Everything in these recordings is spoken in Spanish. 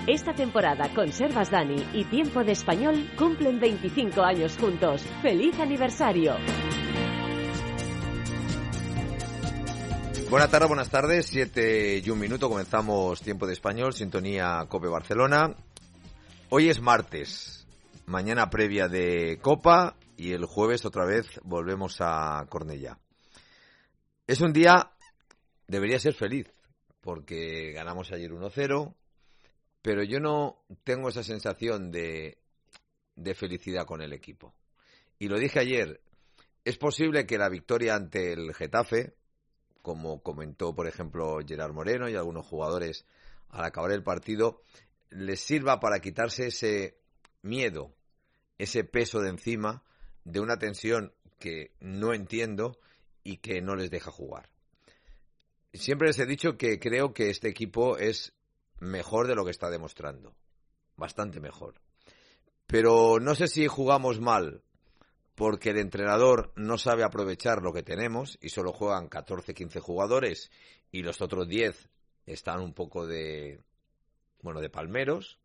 Esta temporada Conservas Dani y Tiempo de Español cumplen 25 años juntos. ¡Feliz aniversario! Buenas tardes, 7:01, comenzamos Tiempo de Español, sintonía COPE Barcelona. Hoy es martes, mañana previa de Copa y el jueves otra vez volvemos a Cornellá. Es un día, debería ser feliz, porque ganamos ayer 1-0, pero yo no tengo esa sensación de felicidad con el equipo. Y lo dije ayer, es posible que la victoria ante el Getafe, como comentó por ejemplo Gerard Moreno y algunos jugadores al acabar el partido, les sirva para quitarse ese miedo, ese peso de encima de una tensión que no entiendo y que no les deja jugar. Siempre les he dicho que creo que este equipo es mejor de lo que está demostrando, bastante mejor. Pero no sé si jugamos mal porque el entrenador no sabe aprovechar lo que tenemos y solo juegan 14-15 jugadores y los otros 10 están un poco de palmeros,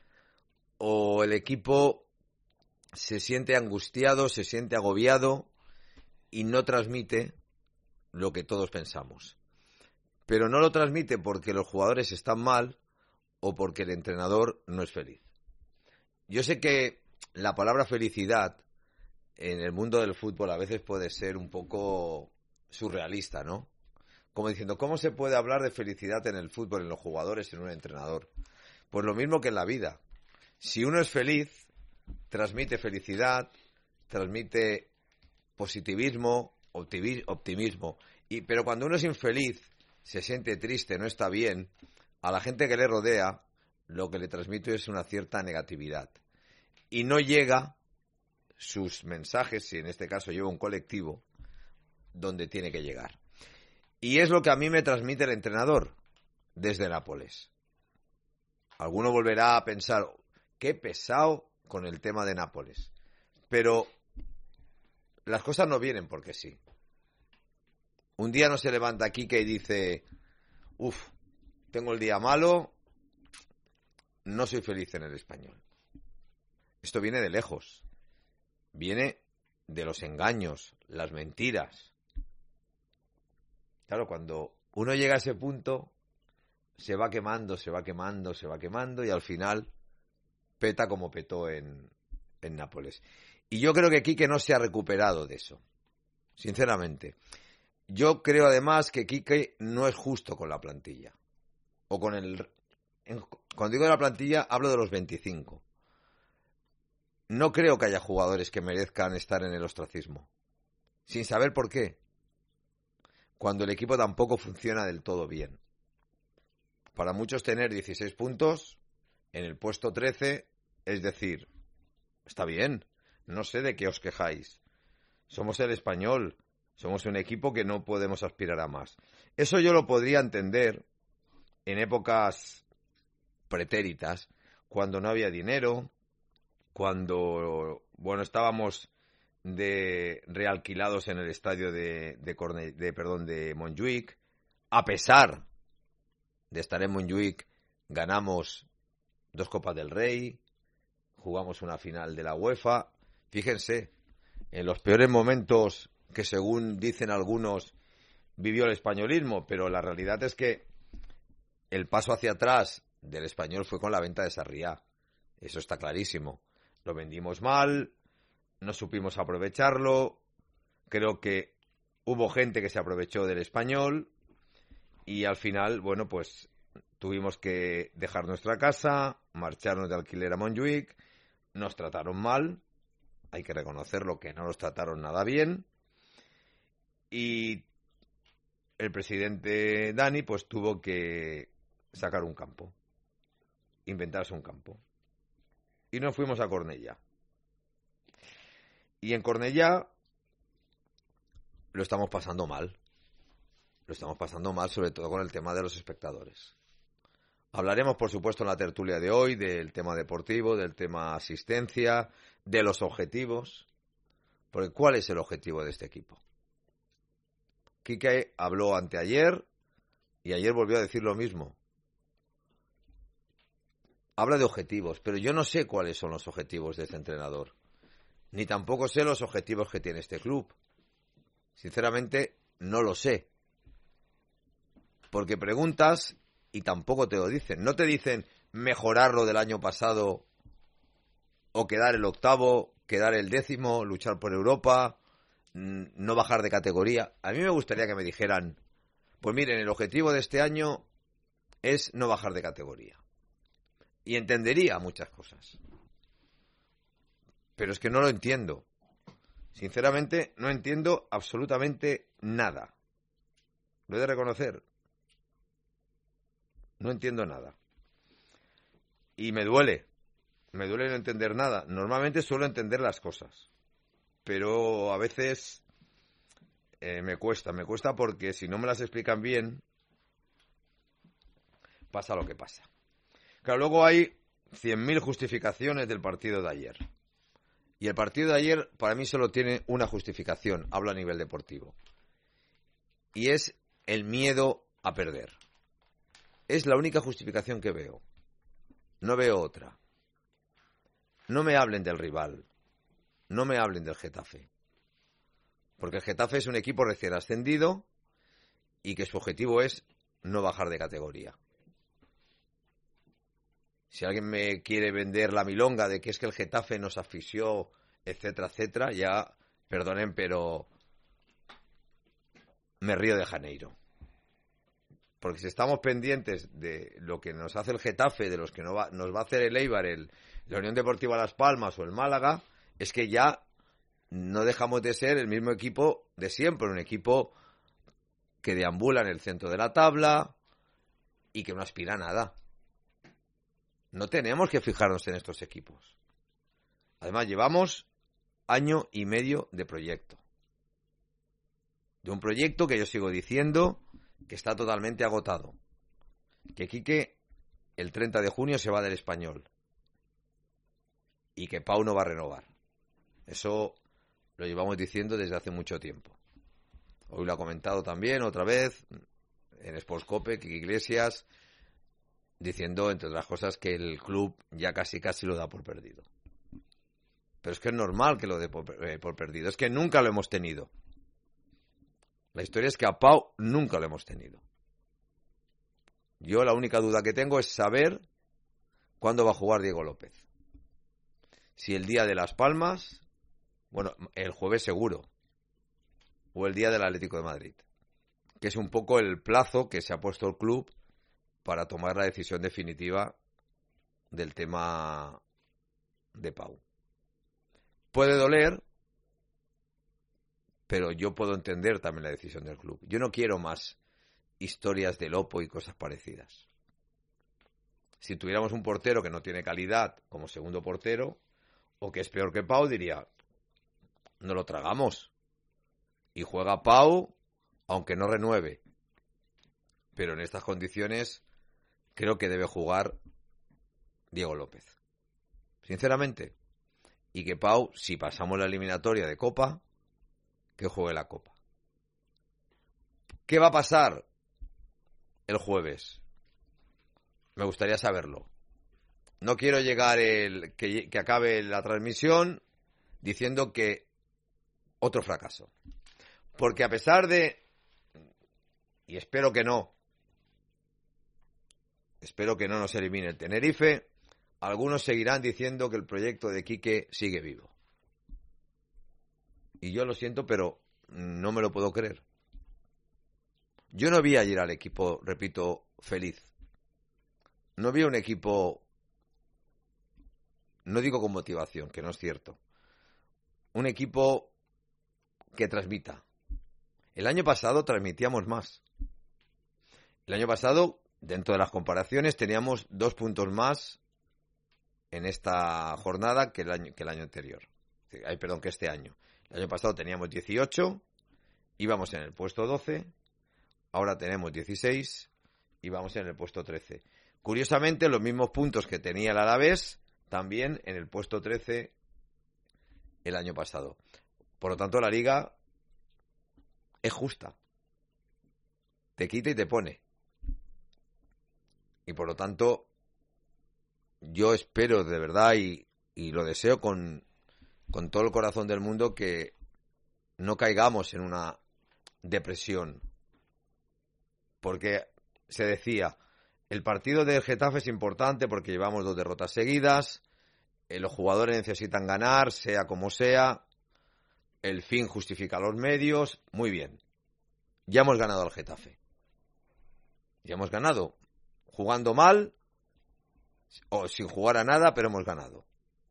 o el equipo se siente angustiado, se siente agobiado y no transmite lo que todos pensamos. Pero no lo transmite porque los jugadores están mal o porque el entrenador no es feliz. Yo sé que la palabra felicidad en el mundo del fútbol a veces puede ser un poco surrealista, ¿no? Como diciendo, ¿cómo se puede hablar de felicidad en el fútbol, en los jugadores, en un entrenador? Pues lo mismo que en la vida. Si uno es feliz, transmite felicidad, transmite positivismo, optimismo. Pero cuando uno es infeliz, se siente triste, no está bien, a la gente que le rodea lo que le transmite es una cierta negatividad. Y no llega sus mensajes, si en este caso lleva un colectivo, donde tiene que llegar. Y es lo que a mí me transmite el entrenador desde Nápoles. Alguno volverá a pensar, qué pesado con el tema de Nápoles. Pero las cosas no vienen porque sí. Un día no se levanta Quique y dice, tengo el día malo, no soy feliz en el Español. Esto viene de lejos. Viene de los engaños, las mentiras. Claro, cuando uno llega a ese punto, se va quemando y al final peta como petó en Nápoles. Y yo creo que Quique no se ha recuperado de eso, sinceramente. Yo creo además que Quique no es justo con la plantilla. Cuando digo de la plantilla, hablo de los 25. No creo que haya jugadores que merezcan estar en el ostracismo, sin saber por qué, cuando el equipo tampoco funciona del todo bien. Para muchos tener 16 puntos en el puesto 13, es decir, está bien, no sé de qué os quejáis. Somos el Español, somos un equipo que no podemos aspirar a más. Eso yo lo podría entender en épocas pretéritas, cuando no había dinero, cuando estábamos de realquilados en el estadio de Montjuïc. A pesar de estar en Montjuïc, ganamos 2 Copas del Rey, jugamos una final de la UEFA. Fíjense, en los peores momentos que según dicen algunos vivió el españolismo, pero la realidad es que el paso hacia atrás del Español fue con la venta de Sarriá. Eso está clarísimo. Lo vendimos mal, no supimos aprovecharlo, creo que hubo gente que se aprovechó del Español y al final, pues tuvimos que dejar nuestra casa, marcharnos de alquiler a Montjuïc, nos trataron mal, hay que reconocerlo que no nos trataron nada bien y el presidente Dani pues tuvo que sacar un campo, inventarse un campo. Y nos fuimos a Cornellá. Y en Cornellá lo estamos pasando mal. Lo estamos pasando mal, sobre todo con el tema de los espectadores. Hablaremos, por supuesto, en la tertulia de hoy del tema deportivo, del tema asistencia, de los objetivos. Porque ¿cuál es el objetivo de este equipo? Quique habló anteayer y ayer volvió a decir lo mismo. habla de objetivos, pero yo no sé cuáles son los objetivos de este entrenador. Ni tampoco sé los objetivos que tiene este club. Sinceramente, no lo sé. Porque preguntas y tampoco te lo dicen. No te dicen mejorar lo del año pasado o quedar el octavo, quedar el 10º, luchar por Europa, no bajar de categoría. A mí me gustaría que me dijeran, pues miren, el objetivo de este año es no bajar de categoría. Y entendería muchas cosas. Pero es que no lo entiendo. Sinceramente, no entiendo absolutamente nada. Lo he de reconocer. No entiendo nada. Y me duele. Me duele no entender nada. Normalmente suelo entender las cosas. Pero a veces me cuesta. Me cuesta porque si no me las explican bien, pasa lo que pasa. Claro, luego hay 100.000 justificaciones del partido de ayer. Y el partido de ayer para mí solo tiene una justificación, hablo a nivel deportivo. Y es el miedo a perder. Es la única justificación que veo. No veo otra. No me hablen del rival. No me hablen del Getafe. Porque el Getafe es un equipo recién ascendido y que su objetivo es no bajar de categoría. Si alguien me quiere vender la milonga de que es que el Getafe nos asfixió, etcétera, etcétera, ya, perdonen, pero me río de Janeiro. Porque si estamos pendientes de lo que nos hace el Getafe, de los que nos va a hacer el Eibar, la Unión Deportiva Las Palmas o el Málaga, es que ya no dejamos de ser el mismo equipo de siempre, un equipo que deambula en el centro de la tabla y que no aspira a nada. No tenemos que fijarnos en estos equipos. Además, llevamos año y medio de proyecto. De un proyecto que yo sigo diciendo que está totalmente agotado. Que Quique el 30 de junio se va del Español. Y que Pau no va a renovar. Eso lo llevamos diciendo desde hace mucho tiempo. Hoy lo ha comentado también otra vez en Sportscope, Quique Iglesias, diciendo, entre otras cosas, que el club ya casi lo da por perdido. Pero es que es normal que lo dé por perdido. Es que nunca lo hemos tenido. La historia es que a Pau nunca lo hemos tenido. Yo la única duda que tengo es saber cuándo va a jugar Diego López. Si el día de Las Palmas, bueno, el jueves seguro, o el día del Atlético de Madrid, que es un poco el plazo que se ha puesto el club para tomar la decisión definitiva del tema de Pau. Puede doler, pero yo puedo entender también la decisión del club. Yo no quiero más historias de Lopo y cosas parecidas. Si tuviéramos un portero que no tiene calidad como segundo portero, o que es peor que Pau, diría, no lo tragamos. Y juega Pau, aunque no renueve. Pero en estas condiciones creo que debe jugar Diego López. Sinceramente. Y que Pau, si pasamos la eliminatoria de Copa, que juegue la Copa. ¿Qué va a pasar el jueves? Me gustaría saberlo. No quiero llegar que acabe la transmisión diciendo que otro fracaso. Porque a pesar de, y espero que no nos elimine el Tenerife, algunos seguirán diciendo que el proyecto de Quique sigue vivo. Y yo lo siento, pero no me lo puedo creer. Yo no vi ayer al equipo, repito, feliz. No vi un equipo, no digo con motivación, que no es cierto. Un equipo que transmita. El año pasado transmitíamos más. El año pasado, dentro de las comparaciones, teníamos 2 puntos más en esta jornada que el año anterior. Que este año. El año pasado teníamos 18, íbamos en el puesto 12, ahora tenemos 16 y vamos en el puesto 13. Curiosamente, los mismos puntos que tenía el Alavés, también en el puesto 13 el año pasado. Por lo tanto, la liga es justa. Te quita y te pone. Y por lo tanto, yo espero de verdad y lo deseo con todo el corazón del mundo que no caigamos en una depresión. Porque se decía, el partido del Getafe es importante porque llevamos 2 derrotas seguidas, los jugadores necesitan ganar, sea como sea, el fin justifica los medios, muy bien. Ya hemos ganado al Getafe. Ya hemos ganado, jugando mal o sin jugar a nada, pero hemos ganado.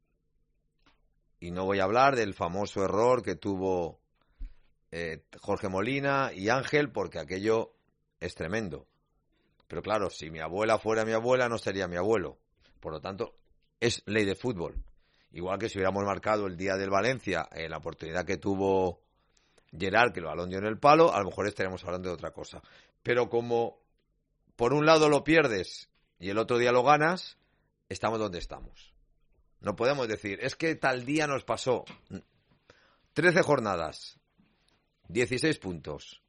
Y no voy a hablar del famoso error que tuvo Jorge Molina y Ángel, porque aquello es tremendo. Pero claro, si mi abuela fuera mi abuela, no sería mi abuelo. Por lo tanto, es ley de fútbol. Igual que si hubiéramos marcado el día del Valencia, la oportunidad que tuvo Gerard, que lo balón dio en el palo, a lo mejor estaríamos hablando de otra cosa. Pero como por un lado lo pierdes y el otro día lo ganas, estamos donde estamos. No podemos decir, es que tal día nos pasó. 13 jornadas, 16 puntos.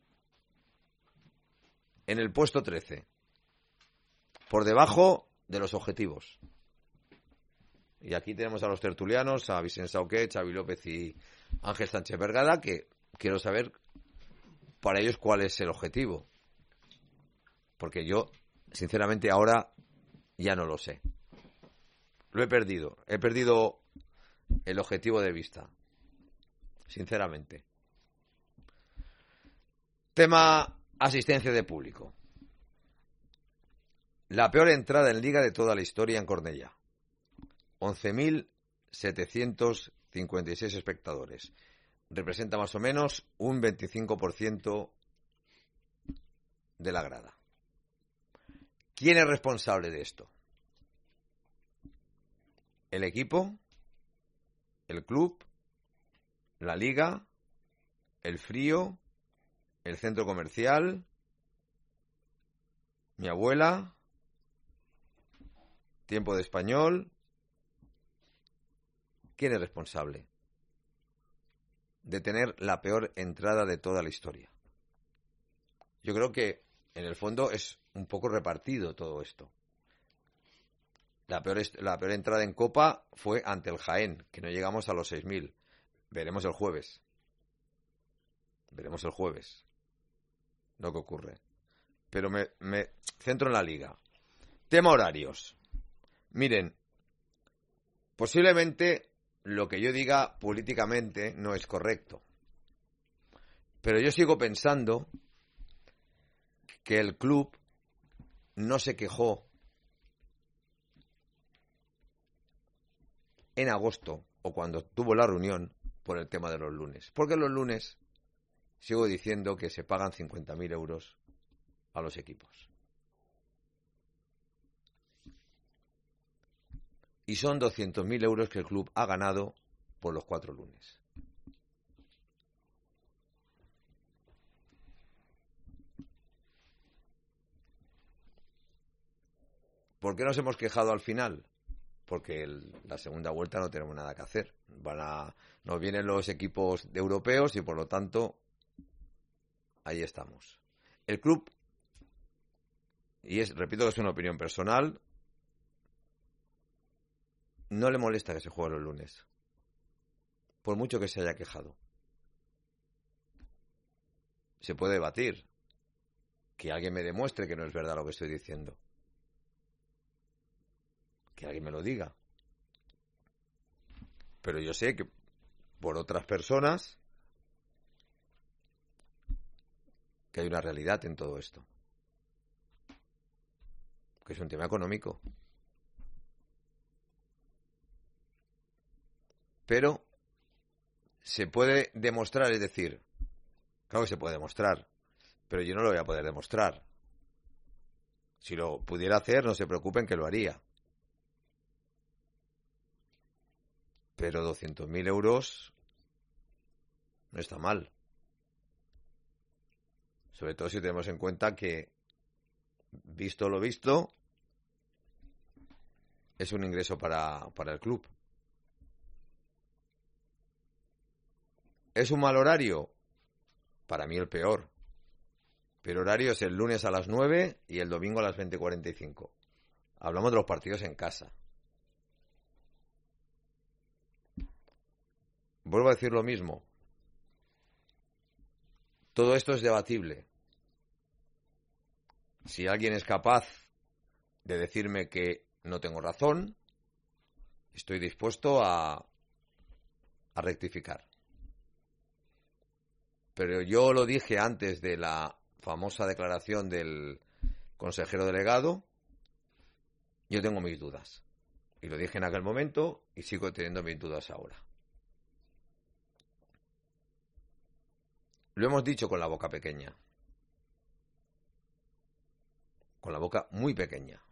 En el puesto 13. Por debajo de los objetivos. Y aquí tenemos a los tertulianos, a Vicente Sauquet, Xavi López y Ángel Sánchez Vergada, que quiero saber para ellos cuál es el objetivo. Porque yo, sinceramente, ahora ya no lo sé. Lo he perdido. He perdido el objetivo de vista. Sinceramente. Tema asistencia de público. La peor entrada en Liga de toda la historia en Cornellá. 11.756 espectadores. Representa más o menos un 25% de la grada. ¿Quién es responsable de esto? ¿El equipo? ¿El club? ¿La liga? ¿El frío? ¿El centro comercial? ¿Mi abuela? ¿Tiempo de Español? ¿Quién es responsable de tener la peor entrada de toda la historia? Yo creo que en el fondo es un poco repartido todo esto. La peor entrada en Copa fue ante el Jaén, que no llegamos a los 6.000. Veremos el jueves. Veremos el jueves lo que ocurre. Pero me centro en la Liga. Tema horarios. Miren, posiblemente lo que yo diga políticamente no es correcto. Pero yo sigo pensando que el club no se quejó en agosto o cuando tuvo la reunión por el tema de los lunes. Porque los lunes sigo diciendo que se pagan 50.000 euros a los equipos. Y son 200.000 euros que el club ha ganado por los 4 lunes. ¿Por qué nos hemos quejado al final? Porque la segunda vuelta no tenemos nada que hacer. Nos vienen los equipos europeos y por lo tanto ahí estamos. El club, repito que es una opinión personal, no le molesta que se juegue los lunes, por mucho que se haya quejado. Se puede debatir, que alguien me demuestre que no es verdad lo que estoy diciendo, que alguien me lo diga. Pero yo sé que por otras personas que hay una realidad en todo esto, que es un tema económico. Pero se puede demostrar, es decir, claro que se puede demostrar, pero yo no lo voy a poder demostrar. Si lo pudiera hacer, no se preocupen que lo haría. Pero 200.000 euros no está mal. Sobre todo si tenemos en cuenta que, visto lo visto, es un ingreso para el club. ¿Es un mal horario? Para mí el peor. Pero horario es el lunes a las 9 y el domingo a las 20:45. Hablamos de los partidos en casa. vuelvo a decir lo mismo. Todo esto es debatible. Si alguien es capaz de decirme que no tengo razón, estoy dispuesto a rectificar. Pero yo lo dije antes de la famosa declaración del consejero delegado, yo tengo mis dudas. Y lo dije en aquel momento y sigo teniendo mis dudas ahora. Lo hemos dicho con la boca pequeña. Con la boca muy pequeña.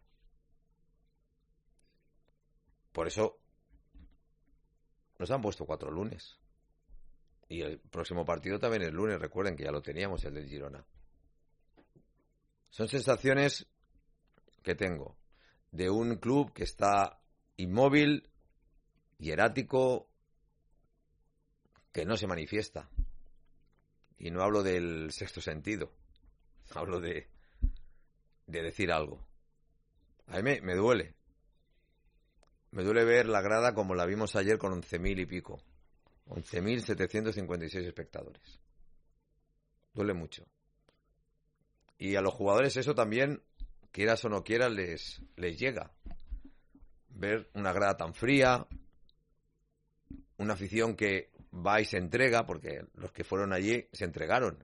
Por eso nos han puesto 4 lunes. Y el próximo partido también es lunes, recuerden que ya lo teníamos, el del Girona. Son sensaciones que tengo de un club que está inmóvil, hierático, que no se manifiesta. Y no hablo del sexto sentido, hablo de decir algo. A mí me duele. Me duele ver la grada como la vimos ayer con 11.000 y pico. 11.756 espectadores. Duele mucho. Y a los jugadores eso también, quieras o no quieras, les llega. Ver una grada tan fría, una afición que va y se entrega, porque los que fueron allí se entregaron.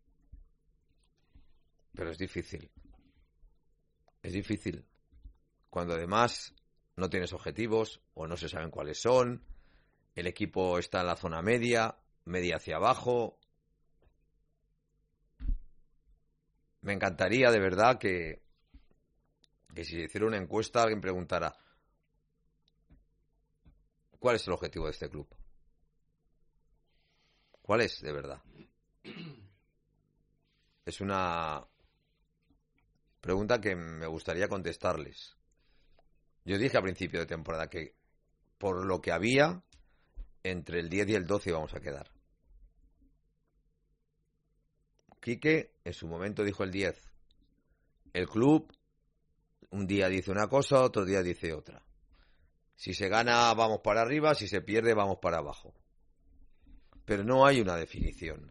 Pero es difícil. Es difícil. Cuando además no tienes objetivos o no se saben cuáles son, el equipo está en la zona media hacia abajo. Me encantaría de verdad que si se hiciera una encuesta alguien preguntara ¿cuál es el objetivo de este club? ¿Cuál es, de verdad? Es una pregunta que me gustaría contestarles. Yo dije a principio de temporada que por lo que había, entre el 10 y el 12 íbamos a quedar. Quique en su momento dijo el 10. El club un día dice una cosa, otro día dice otra. Si se gana vamos para arriba, si se pierde vamos para abajo. Pero no hay una definición.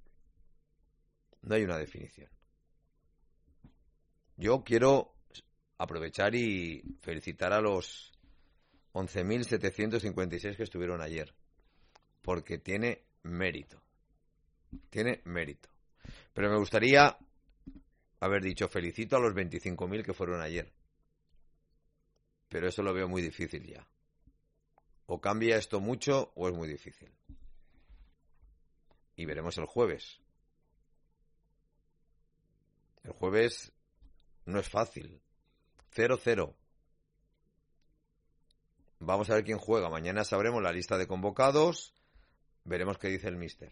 No hay una definición. Yo quiero aprovechar y felicitar a los 11.756 que estuvieron ayer. Porque tiene mérito. Tiene mérito. Pero me gustaría haber dicho felicito a los 25.000 que fueron ayer. Pero eso lo veo muy difícil ya. O cambia esto mucho o es muy difícil. Y veremos el jueves. El jueves no es fácil. 0-0. Vamos a ver quién juega. Mañana sabremos la lista de convocados. Veremos qué dice el míster.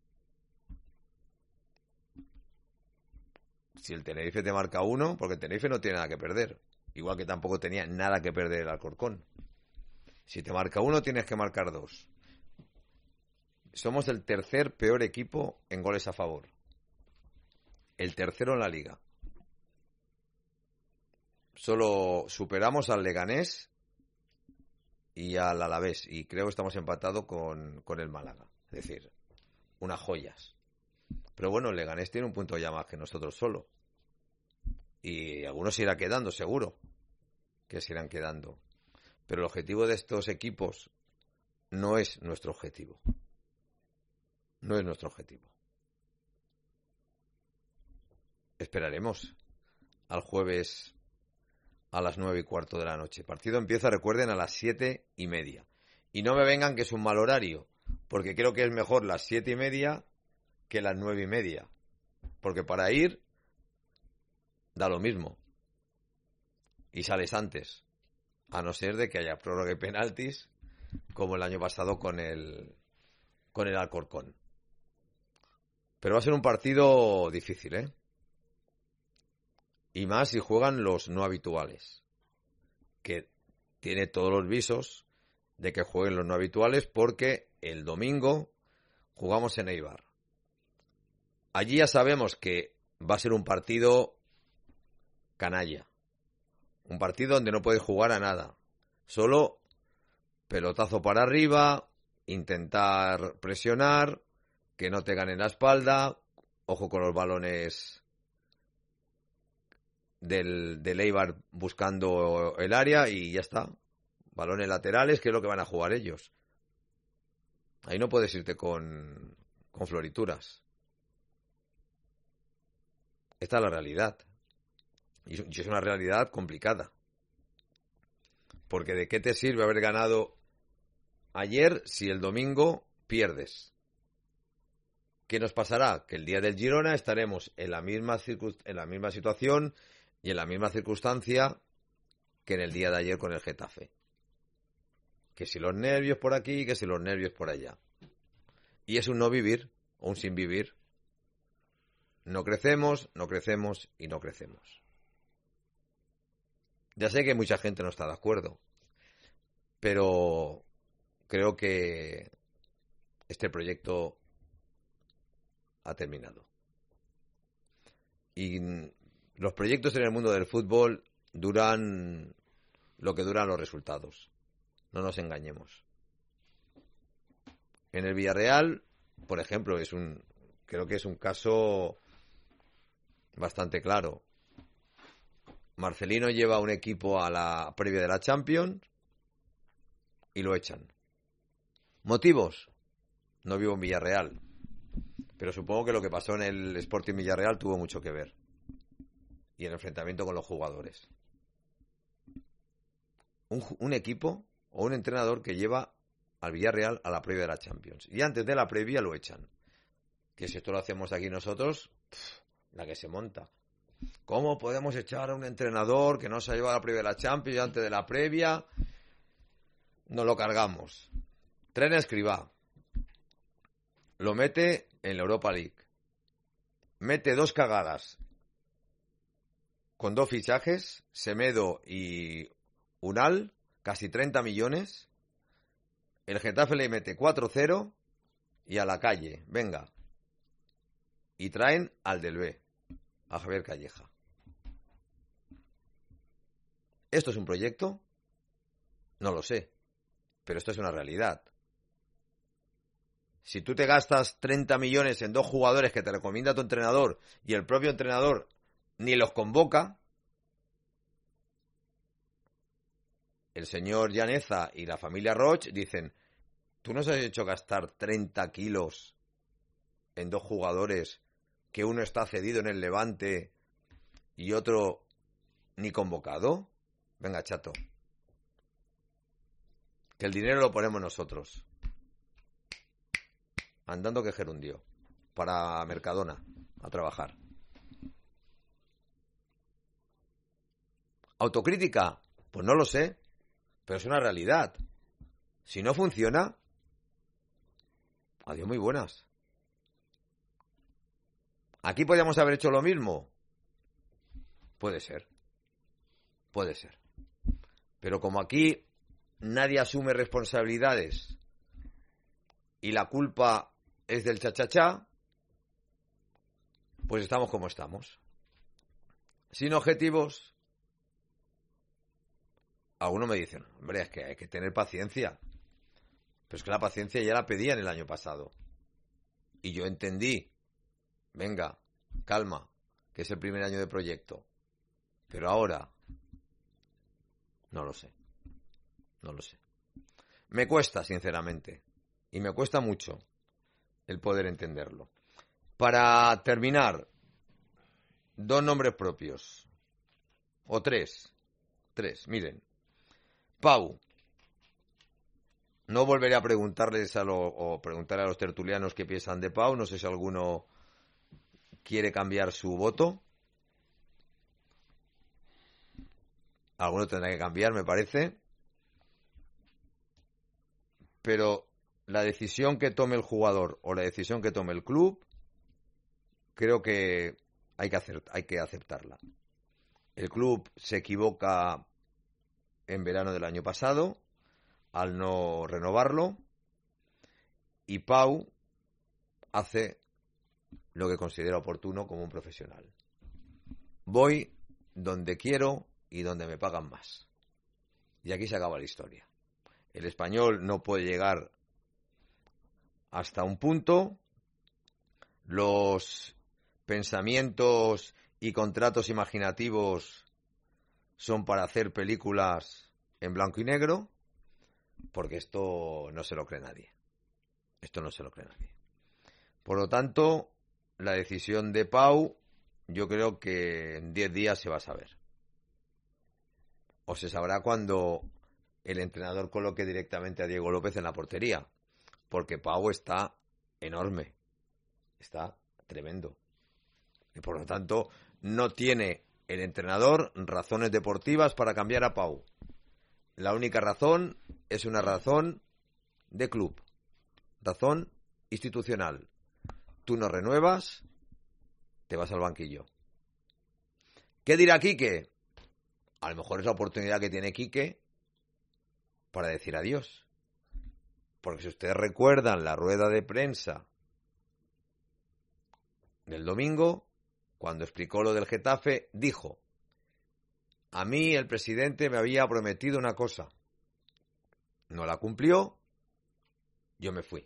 Si el Tenerife te marca 1, porque el Tenerife no tiene nada que perder. Igual que tampoco tenía nada que perder el Alcorcón. Si te marca 1, tienes que marcar 2. Somos el tercer peor equipo en goles a favor. El tercero en la liga. Solo superamos al Leganés y al Alavés. Y creo que estamos empatados con el Málaga. Es decir, unas joyas. Pero bueno, el Leganés tiene un punto ya más que nosotros solo. Y algunos se irán quedando, seguro. Que se irán quedando. Pero el objetivo de estos equipos no es nuestro objetivo. No es nuestro objetivo. Esperaremos al jueves a las 9:15 de la noche. El partido empieza, recuerden, a las 7:30. Y no me vengan que es un mal horario, porque creo que es mejor las 7:30 que las 9:30. Porque para ir da lo mismo. Y sales antes. A no ser de que haya prórroga y penaltis, como el año pasado con el Alcorcón. Pero va a ser un partido difícil, ¿eh? Y más si juegan los no habituales. Que tiene todos los visos de que jueguen los no habituales porque el domingo jugamos en Eibar. Allí ya sabemos que va a ser un partido canalla. Un partido donde no puedes jugar a nada. Solo pelotazo para arriba, intentar presionar, que no te ganen la espalda, ojo con los balones del Eibar buscando el área y ya está. Balones laterales, que es lo que van a jugar ellos. Ahí no puedes irte con florituras. Esta es la realidad. Y es una realidad complicada. Porque ¿de qué te sirve haber ganado ayer si el domingo pierdes? ¿Qué nos pasará? Que el día del Girona estaremos en la misma situación y en la misma circunstancia que en el día de ayer con el Getafe. Que si los nervios por aquí, que si los nervios por allá. Y es un no vivir o un sin vivir. No crecemos, no crecemos y no crecemos. Ya sé que mucha gente no está de acuerdo, pero creo que este proyecto ha terminado. Y los proyectos en el mundo del fútbol duran lo que duran los resultados. No nos engañemos. En el Villarreal, por ejemplo, creo que es un caso bastante claro. Marcelino lleva un equipo a la previa de la Champions y lo echan. ¿Motivos? No vivo en Villarreal, pero supongo que lo que pasó en el Sporting Villarreal tuvo mucho que ver. Y el enfrentamiento con los jugadores. Un equipo o un entrenador que lleva al Villarreal a la previa de la Champions. Y antes de la previa lo echan. Que si esto lo hacemos aquí nosotros, la que se monta. ¿Cómo podemos echar a un entrenador que no se ha llevado a la previa de la Champions y antes de la previa? Nos lo cargamos. Tren Escribá. Lo mete en la Europa League. Mete 2 cagadas. Con 2 fichajes, Semedo y Unal, casi 30 millones. El Getafe le mete 4-0 y a la calle, venga. Y traen al del B, a Javier Calleja. ¿Esto es un proyecto? No lo sé, pero esto es una realidad. Si tú te gastas 30 millones en 2 jugadores que te recomienda tu entrenador y el propio entrenador ni los convoca, el señor Llaneza y la familia Roch dicen: tú nos has hecho gastar 30 kilos en 2 jugadores, que uno está cedido en el Levante y otro ni convocado. Venga, chato, que el dinero lo ponemos nosotros. Andando que gerundio. Para Mercadona, a trabajar. ¿Autocrítica? Pues no lo sé, pero es una realidad. Si no funciona, adiós, muy buenas. ¿Aquí podríamos haber hecho lo mismo? Puede ser. Puede ser. Pero como aquí nadie asume responsabilidades y la culpa es del cha-cha-cha, pues estamos como estamos. Sin objetivos. Algunos me dicen: hombre, es que hay que tener paciencia. Pero es que la paciencia ya la pedían el año pasado. Y yo entendí. Venga, calma, que es el primer año de proyecto. Pero ahora, no lo sé. No lo sé. Me cuesta, sinceramente. Y me cuesta mucho el poder entenderlo. Para terminar, 2 nombres propios. O 3. 3, miren. Pau. No volveré a preguntarles o preguntar a los tertulianos qué piensan de Pau. No sé si alguno quiere cambiar su voto. Alguno tendrá que cambiar, me parece. Pero la decisión que tome el jugador o la decisión que tome el club, creo que hay que aceptarla. El club se equivoca en verano del año pasado al no renovarlo, y Pau hace lo que considera oportuno como un profesional. Voy donde quiero y donde me pagan más. Y aquí se acaba la historia. El Español no puede llegar hasta un punto. Los pensamientos y contratos imaginativos son para hacer películas en blanco y negro, porque esto no se lo cree nadie. Esto no se lo cree nadie. Por lo tanto, la decisión de Pau, yo creo que en 10 días se va a saber. O se sabrá cuando el entrenador coloque directamente a Diego López en la portería, porque Pau está enorme, está tremendo. Y por lo tanto, no tiene el entrenador razones deportivas para cambiar a Pau. La única razón es una razón de club, razón institucional. Tú no renuevas, te vas al banquillo. ¿Qué dirá Quique? A lo mejor es la oportunidad que tiene Quique para decir adiós. Porque si ustedes recuerdan la rueda de prensa del domingo, cuando explicó lo del Getafe, dijo: a mí el presidente me había prometido una cosa, no la cumplió, yo me fui.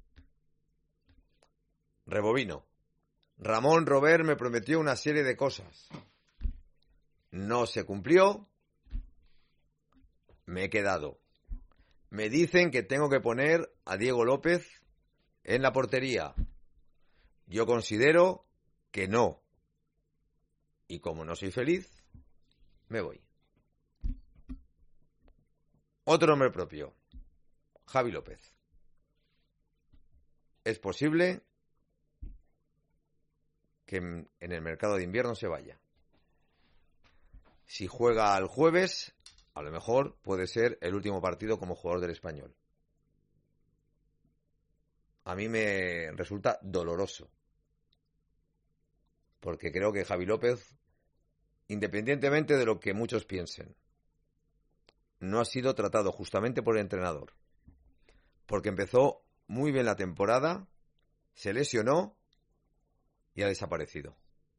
Rebobino. Ramón Robert me prometió una serie de cosas, no se cumplió, me he quedado. Me dicen que tengo que poner a Diego López en la portería. Yo considero que no. Y como no soy feliz, me voy. Otro nombre propio, Javi López. Es posible que en el mercado de invierno se vaya. Si juega el jueves, a lo mejor puede ser el último partido como jugador del Español. A mí me resulta doloroso, porque creo que Javi López, independientemente de lo que muchos piensen, no ha sido tratado justamente por el entrenador, porque empezó muy bien la temporada, se lesionó y ha desaparecido.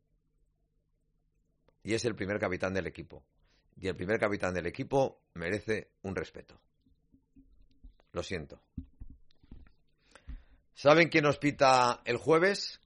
Y es el primer capitán del equipo. Y el primer capitán del equipo merece un respeto. Lo siento. ¿Saben quién nos pita el jueves?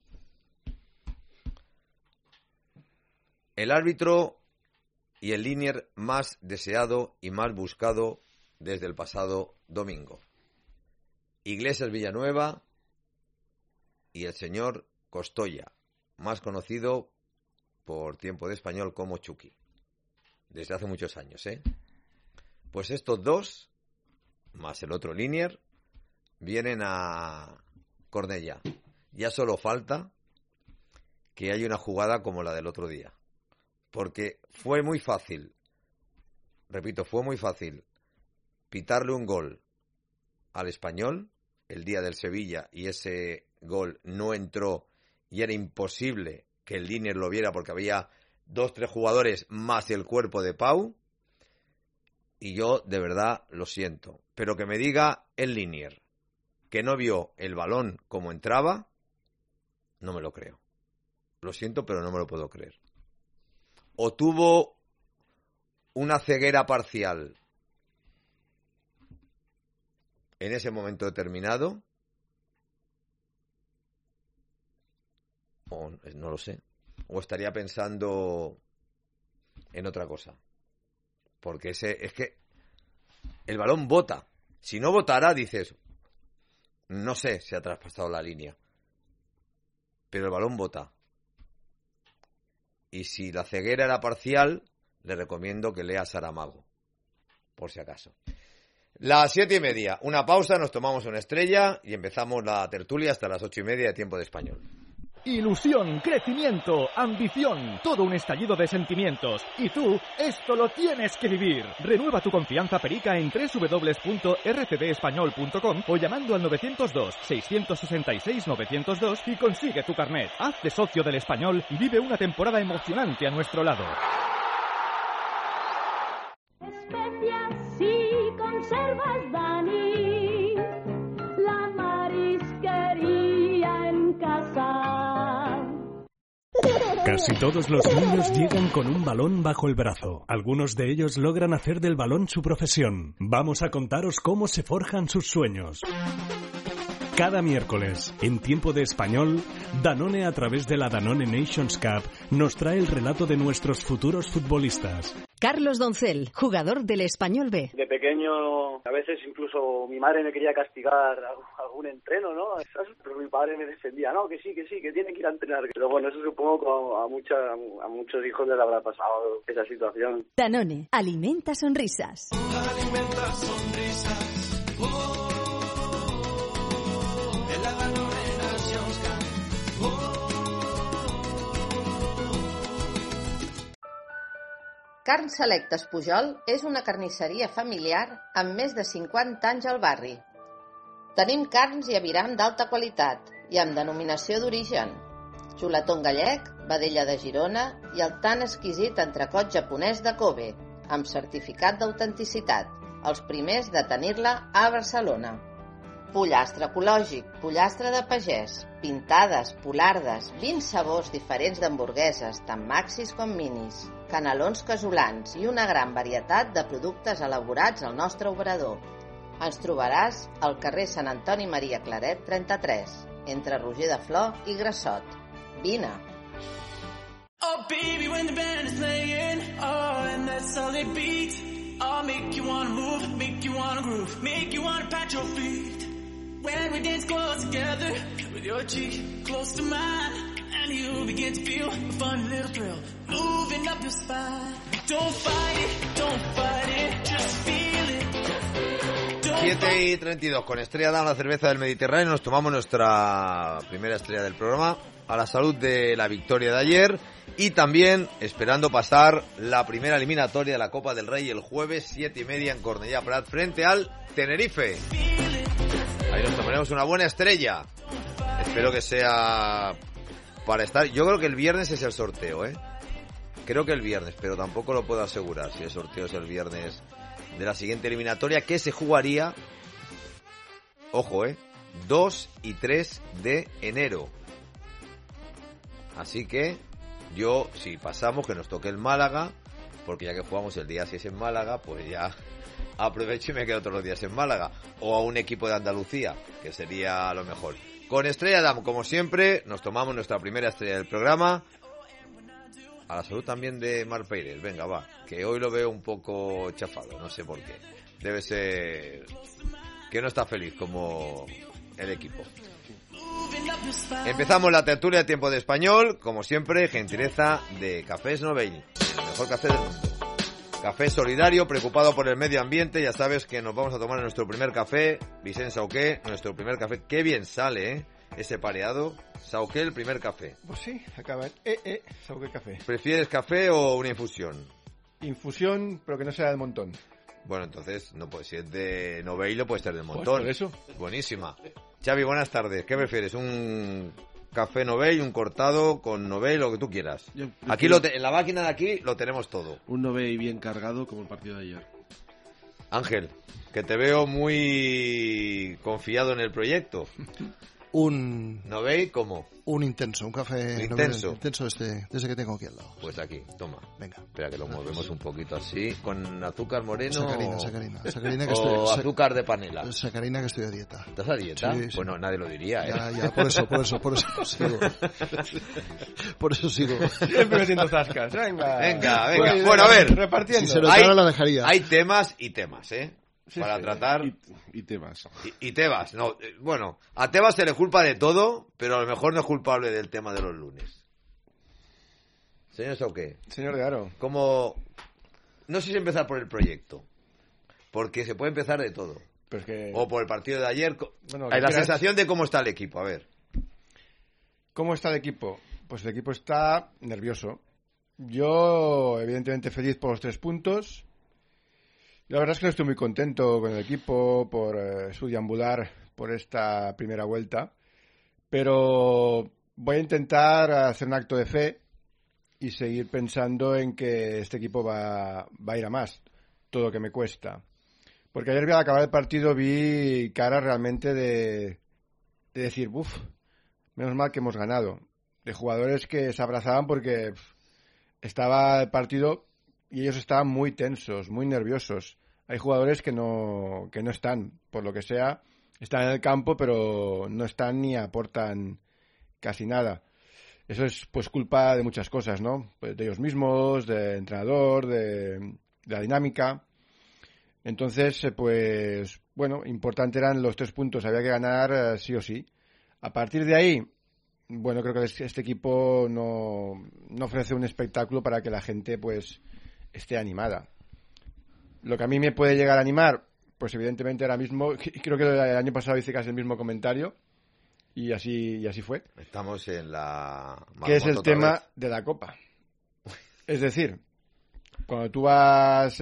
El árbitro y el linier más deseado y más buscado desde el pasado domingo. Iglesias Villanueva y el señor Costoya, más conocido por Tiempo de Español como Chucky. Desde hace muchos años, ¿eh? Pues estos dos, más el otro linier, vienen a Cornellá. Ya solo falta que haya una jugada como la del otro día. Porque fue muy fácil, repito, fue muy fácil pitarle un gol al Español el día del Sevilla y ese gol no entró y era imposible que el linier lo viera porque había 2-3 jugadores más el cuerpo de Pau. Y yo de verdad lo siento, pero que me diga el linier que no vio el balón como entraba, no me lo creo. Lo siento, pero no me lo puedo creer. O tuvo una ceguera parcial en ese momento determinado, o no lo sé, o estaría pensando en otra cosa, porque es que el balón bota. Si no botara, dices, no sé si ha traspasado la línea, pero el balón bota. Y si la ceguera era parcial, le recomiendo que lea Saramago, por si acaso. Las 7:30, una pausa, nos tomamos una estrella y empezamos la tertulia hasta las 8:30 de Tiempo de Español. Ilusión, crecimiento, ambición, todo un estallido de sentimientos. Y tú, esto lo tienes que vivir. Renueva tu confianza perica en www.rcdespañol.com o llamando al 902-666-902 y consigue tu carnet. Hazte socio del Español y vive una temporada emocionante a nuestro lado. Especias y conservas, Dani, la marisquería en casa. Casi todos los niños llegan con un balón bajo el brazo. Algunos de ellos logran hacer del balón su profesión. Vamos a contaros cómo se forjan sus sueños. Cada miércoles, en Tiempo de Español, Danone, a través de la Danone Nations Cup, nos trae el relato de nuestros futuros futbolistas. Carlos Doncel, jugador del Español B. De pequeño, a veces incluso mi madre me quería castigar algún entreno, ¿no? Pero mi padre me defendía, no, que sí, que tiene que ir a entrenar. Pero bueno, eso supongo que a muchos hijos les habrá pasado esa situación. Danone, alimenta sonrisas. Alimenta sonrisas. En la Danone Nations Cup. Carns Selectes Pujol és una carnisseria familiar amb més de 50 anys al barri. Tenim carns i aviram d'alta qualitat i amb denominació d'origen. Xuletón gallec, vedella de Girona i el tan exquisit entrecot japonès de Kobe, amb certificat d'autenticitat, els primers de tenir-la a Barcelona. Pollastre ecològic, pollastre de pagès, pintades, polardes, 20 sabors diferents d'hamburgueses, tant maxis com minis, canelons casolans i una gran varietat de productes elaborats al nostre obrador. Ens trobaràs al carrer Sant Antoni Maria Claret 33, entre Roger de Flor i Grassot. Vine! Oh baby, when the band is playing, oh, and that solid beat, I'll make you wanna move, make you wanna groove, make you wanna pat your feet. When we dance close together, with your cheek close to mine, and you begin to feel a fun little thrill, moving up your spine. Don't fight it, just feel it. 7:32, con Estrella Damm, la cerveza del Mediterráneo, nos tomamos nuestra primera estrella del programa, a la salud de la victoria de ayer, y también esperando pasar la primera eliminatoria de la Copa del Rey el jueves 7:30 en Cornellà Prat frente al Tenerife. Ahí nos tomaremos una buena estrella. Espero que sea para estar. Yo creo que el viernes es el sorteo, ¿eh? Creo que el viernes, pero tampoco lo puedo asegurar si el sorteo es el viernes de la siguiente eliminatoria, que se jugaría, ojo, 2 y 3 de enero. Así que yo, si pasamos, que nos toque el Málaga, porque ya que jugamos el día 6 en Málaga, pues ya aprovecho y me quedo todos los días en Málaga. O a un equipo de Andalucía, que sería lo mejor. Con Estrella Damm, como siempre, nos tomamos nuestra primera estrella del programa. A la salud también de Marc Peirel. Venga, va, que hoy lo veo un poco chafado, no sé por qué. Debe ser que no está feliz como el equipo. Empezamos la tertulia de Tiempo de Español, como siempre, gentileza de Cafés Novell, el mejor café del mundo. Café solidario, preocupado por el medio ambiente. Ya sabes que nos vamos a tomar nuestro primer café, Vicent Sauqué, nuestro primer café. Qué bien sale, ese pareado. Sauqué, el primer café. Pues sí, acaba. Sauqué café. ¿Prefieres café o una infusión? Infusión, pero que no sea del montón. Bueno, entonces, no puede ser de Noveilo, puede ser del montón. Pues por eso. Buenísima. Xavi, buenas tardes. ¿Qué prefieres? ¿Un café Novell, un cortado con Novell, lo que tú quieras? Aquí en la máquina de aquí lo tenemos todo. Un Novell bien cargado como el partido de ayer. Ángel, que te veo muy confiado en el proyecto. Un Novell, ¿cómo? Un intenso, un café intenso. Intenso desde que tengo aquí al lado. Pues aquí, toma. Venga. Espera que lo movemos un poquito así, con azúcar moreno. Sacarina que o azúcar de panela. Sacarina, que estoy a dieta. ¿Estás a dieta? Sí, sí. Bueno, nadie lo diría, Ya, por eso sigo. Por eso sigo. Siempre metiendo zascas. Venga. Bueno, a ver. Repartiendo. Si se notara, la dejaría. Hay temas y temas, Sí, para tratar. Y Tebas. Y Tebas, no. Bueno, a Tebas se le culpa de todo, pero a lo mejor no es culpable del tema de los lunes. Señor Sauqué. Señor de Aro. Como. No sé si empezar por el proyecto. Porque se puede empezar de todo. Pues que... O por el partido de ayer. Bueno, hay la sensación de cómo está el equipo, a ver. ¿Cómo está el equipo? Pues el equipo está nervioso. Yo, evidentemente, feliz por los 3 puntos. La verdad es que no estoy muy contento con el equipo por su deambular por esta primera vuelta, pero voy a intentar hacer un acto de fe y seguir pensando en que este equipo va a ir a más, todo lo que me cuesta. Porque ayer al acabar el partido vi caras realmente de decir, menos mal que hemos ganado. De jugadores que se abrazaban porque estaba el partido y ellos estaban muy tensos, muy nerviosos. Hay jugadores que no están, por lo que sea, están en el campo, pero no están ni aportan casi nada. Eso es pues culpa de muchas cosas, ¿no? Pues de ellos mismos, del entrenador, de la dinámica. Entonces, pues, bueno, importante eran los 3 puntos, había que ganar sí o sí. A partir de ahí, bueno, creo que este equipo no ofrece un espectáculo para que la gente, pues, esté animada. Lo que a mí me puede llegar a animar, pues evidentemente ahora mismo, creo que el año pasado hice casi el mismo comentario, y así fue. Estamos en la... Que es el tema de la Copa. Es decir, cuando tú vas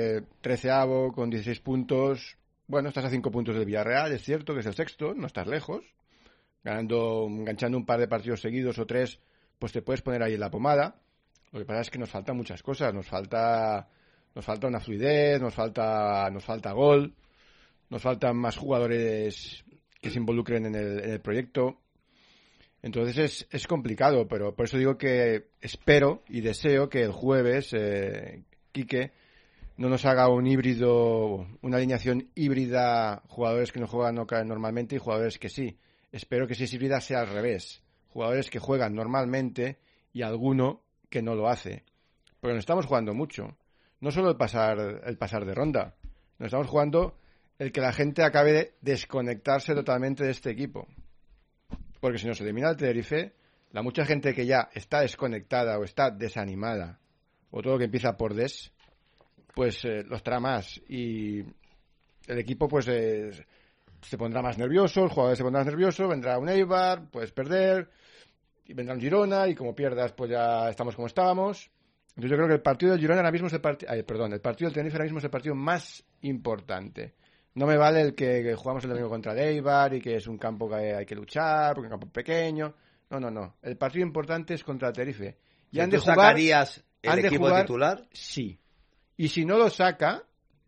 13avo con 16 puntos, bueno, estás a 5 puntos del Villarreal, es cierto que es el sexto, no estás lejos. Enganchando un par de partidos seguidos o 3, pues te puedes poner ahí en la pomada. Lo que pasa es que nos faltan muchas cosas, nos falta una fluidez, nos falta gol, nos faltan más jugadores que se involucren en el proyecto. Entonces es complicado, pero por eso digo que espero y deseo que el jueves Quique no nos haga un híbrido, una alineación híbrida, jugadores que no juegan normalmente y jugadores que sí. Espero que si es híbrida sea al revés, jugadores que juegan normalmente y alguno que no lo hace. Porque nos estamos jugando mucho. No solo el pasar de ronda, nos estamos jugando el que la gente acabe de desconectarse totalmente de este equipo. Porque si nos elimina el Tenerife, la mucha gente que ya está desconectada o está desanimada, o todo lo que empieza por des, pues los trae más. Y el equipo pues se pondrá más nervioso, el jugador se pondrá más nervioso, vendrá un Eibar, puedes perder, y vendrá un Girona, y como pierdas, pues ya estamos como estábamos. Entonces yo creo que el partido del Girona ahora mismo es el partido del Tenerife ahora mismo es el partido más importante. No me vale el que jugamos el domingo contra el Eibar y que es un campo que hay que luchar, porque es un campo pequeño. No. El partido importante es contra el Tenerife. Y han de jugar, sacarías el equipo titular? Sí. Y si no lo saca,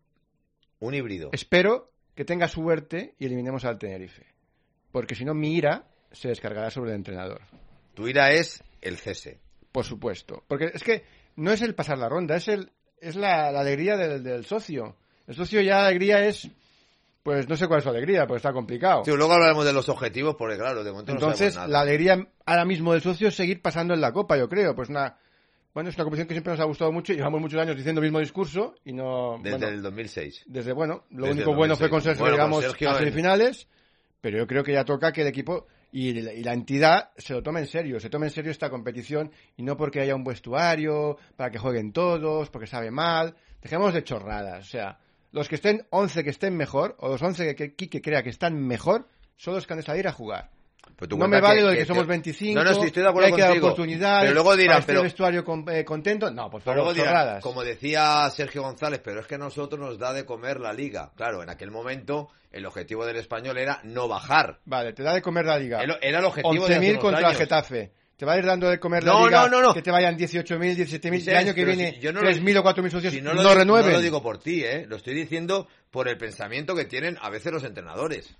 un híbrido. Espero que tenga suerte y eliminemos al Tenerife. Porque si no, mi ira se descargará sobre el entrenador. Tu ira es el cese. Por supuesto. Porque es que no es el pasar la ronda, es la alegría del socio. El socio ya la alegría es... Pues no sé cuál es su alegría, porque está complicado. Sí, luego hablaremos de los objetivos, porque claro, de momento entonces, no sabemos nada. La alegría ahora mismo del socio es seguir pasando en la Copa, yo creo. Pues es una competición que siempre nos ha gustado mucho. Llevamos muchos años diciendo el mismo discurso y no... Desde el 2006. Lo único bueno fue con Sergio, llegamos a semifinales, pero yo creo que ya toca que el equipo y la entidad se lo tome en serio. Se tome en serio esta competición y no porque haya un vestuario, para que jueguen todos, porque sabe mal. Dejemos de chorradas, o sea... Los que estén 11 que estén mejor, o los 11 que Quique crea que están mejor, son los que han de salir a jugar. No me vale lo de que somos 25, no, estoy de acuerdo hay que dar oportunidades, pero luego dirán, el vestuario contento. No, por favor, dirán, como decía Sergio González, pero es que a nosotros nos da de comer la Liga. Claro, en aquel momento el objetivo del Español era no bajar. Vale, te da de comer la Liga. Era el objetivo de 11.000 contra el Getafe. Te va a ir dando de comer la Liga, no. Que te vayan 18.000, 17.000, el año que viene 3.000 o 4.000 socios si no renueven. No lo digo por ti, lo estoy diciendo por el pensamiento que tienen a veces los entrenadores.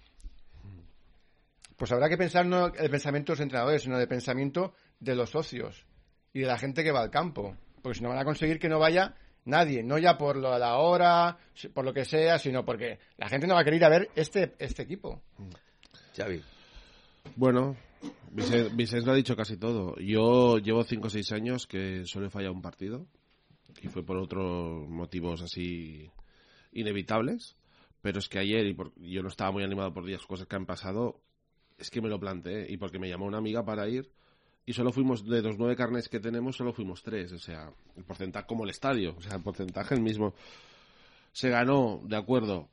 Pues habrá que pensar no el pensamiento de los entrenadores, sino el pensamiento de los socios y de la gente que va al campo. Porque si no van a conseguir que no vaya nadie, no ya por la hora, por lo que sea, sino porque la gente no va a querer ir a ver este equipo. Xavi. Bueno, Vicens lo ha dicho casi todo. Yo llevo 5 o 6 años que solo he fallado un partido y fue por otros motivos así inevitables, pero es que ayer, yo no estaba muy animado por 10 cosas que han pasado, es que me lo planteé y porque me llamó una amiga para ir y solo fuimos, de los 9 carnets que tenemos, solo fuimos 3, o sea, el porcentaje como el estadio, o sea, el porcentaje el mismo. Se ganó, de acuerdo.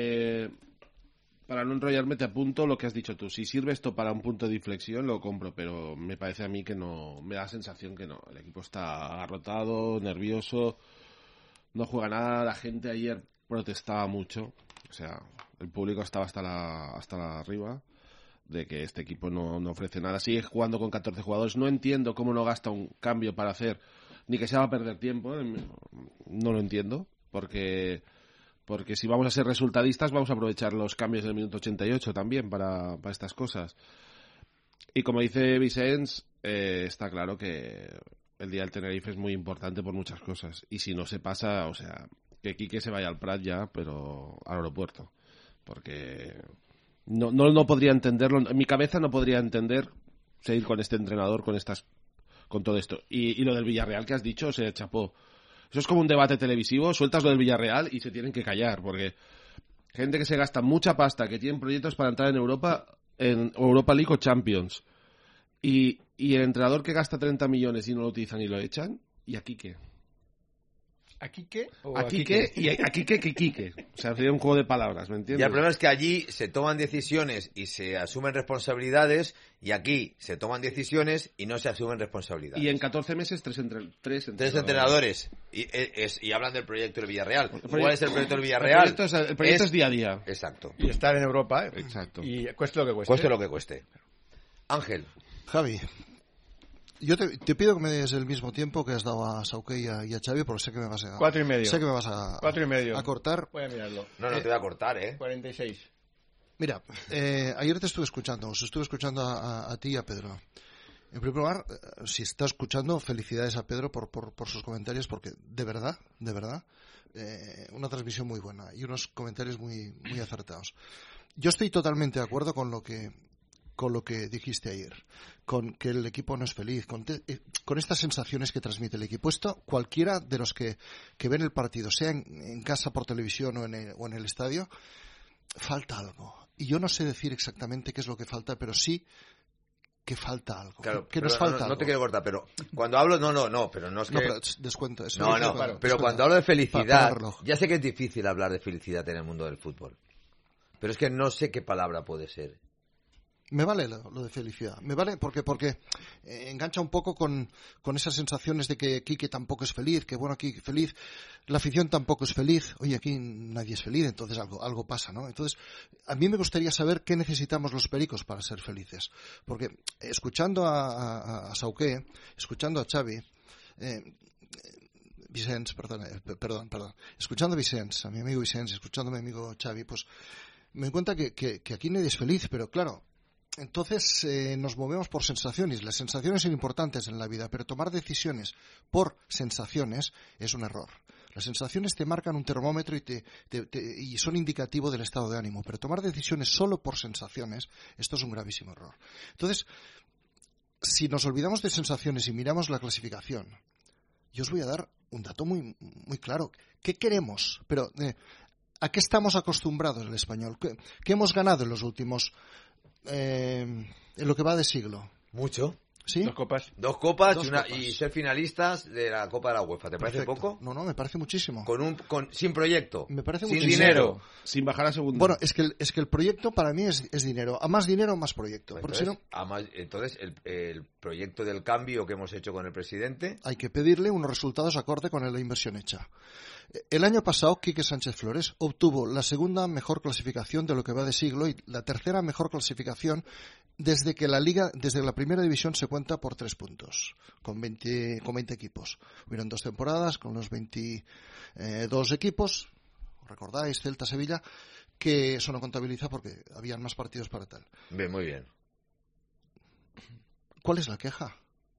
Para no enrollarme, te apunto lo que has dicho tú. Si sirve esto para un punto de inflexión, lo compro, pero me parece a mí que no, me da la sensación que no. El equipo está agarrotado, nervioso, no juega nada. La gente ayer protestaba mucho, o sea, el público estaba hasta arriba de que este equipo no ofrece nada. Sigue jugando con 14 jugadores. No entiendo cómo no gasta un cambio para hacer, ni que se va a perder tiempo. No lo entiendo, porque si vamos a ser resultadistas vamos a aprovechar los cambios del minuto 88 también para estas cosas. Y como dice Vicens, está claro que el día del Tenerife es muy importante por muchas cosas. Y si no se pasa, o sea, que Quique se vaya al Prat ya, pero al aeropuerto. Porque No podría entenderlo. En mi cabeza no podría entender seguir con este entrenador, con todo esto. Y lo del Villarreal que has dicho, chapó. Eso es como un debate televisivo, sueltas lo del Villarreal y se tienen que callar, porque gente que se gasta mucha pasta, que tienen proyectos para entrar en Europa League o Champions, y el entrenador que gasta 30 millones y no lo utilizan y lo echan, ¿y aquí qué? ¿Aquí qué? Aquí qué y aquí qué. O sea, sería un juego de palabras, ¿me entiendes? Y el problema es que allí se toman decisiones y se asumen responsabilidades, y aquí se toman decisiones y no se asumen responsabilidades. Y en 14 meses, tres entrenadores. Y hablan del proyecto del Villarreal. ¿Cuál es el proyecto del Villarreal? El proyecto es día a día. Exacto. Y estar en Europa, Exacto. Y cueste lo que cueste. Cueste lo que cueste. Ángel. Javi, yo te pido que me des el mismo tiempo que has dado a Sauqué y a Xavi, porque sé que me vas a... 4,5. Sé que me vas a... 4,5. A cortar. Voy a mirarlo. No te voy a cortar, 46. Mira, ayer te estuve escuchando a ti y a Pedro. En primer lugar, si estás escuchando, felicidades a Pedro por sus comentarios, porque de verdad, una transmisión muy buena y unos comentarios muy, muy acertados. Yo estoy totalmente de acuerdo con lo que dijiste ayer, con que el equipo no es feliz, con estas sensaciones que transmite el equipo. Esto, cualquiera de los que ven el partido, sea en casa por televisión o en el estadio, falta algo. Y yo no sé decir exactamente qué es lo que falta, pero sí que falta algo. Claro, que nos falta algo. No te quiero cortar, pero cuando hablo... No, pero no es que... No, pero descuento eso. Pero cuando hablo de felicidad, ya sé que es difícil hablar de felicidad en el mundo del fútbol. Pero es que no sé qué palabra puede ser. Me vale lo de felicidad. Me vale porque engancha un poco con esas sensaciones de que Quique tampoco es feliz, que bueno, aquí feliz, la afición tampoco es feliz. Oye, aquí nadie es feliz, entonces algo pasa, ¿no? Entonces, a mí me gustaría saber qué necesitamos los pericos para ser felices. Porque escuchando a Sauqué, escuchando a Xavi, escuchando a Vicens, a mi amigo Vicens, escuchando a mi amigo Xavi, pues me doy cuenta que aquí nadie es feliz, pero claro, entonces nos movemos por sensaciones. Las sensaciones son importantes en la vida, pero tomar decisiones por sensaciones es un error. Las sensaciones te marcan un termómetro y son indicativo del estado de ánimo, pero tomar decisiones solo por sensaciones, esto es un gravísimo error. Entonces, si nos olvidamos de sensaciones y miramos la clasificación, yo os voy a dar un dato muy, muy claro. ¿Qué queremos? Pero ¿a qué estamos acostumbrados el español? ¿Qué hemos ganado en los últimos... en lo que va de siglo? Mucho. ¿Sí? Dos copas y ser finalistas de la Copa de la UEFA. ¿Te parece poco? No, me parece muchísimo. Sin proyecto. Me parece sin muchísimo. Dinero. Sin bajar a segunda. Bueno, es que el proyecto para mí es dinero. A más dinero, más proyecto. Entonces, el proyecto del cambio que hemos hecho con el presidente... Hay que pedirle unos resultados acorde con la inversión hecha. El año pasado, Quique Sánchez Flores obtuvo la segunda mejor clasificación de lo que va de siglo y la tercera mejor clasificación desde la primera división se cuenta por 3 puntos, con 20 equipos. Hubieron 2 temporadas con los 22 equipos, recordáis, Celta, Sevilla, que eso no contabiliza porque habían más partidos para tal. Bien, muy bien. ¿Cuál es la queja?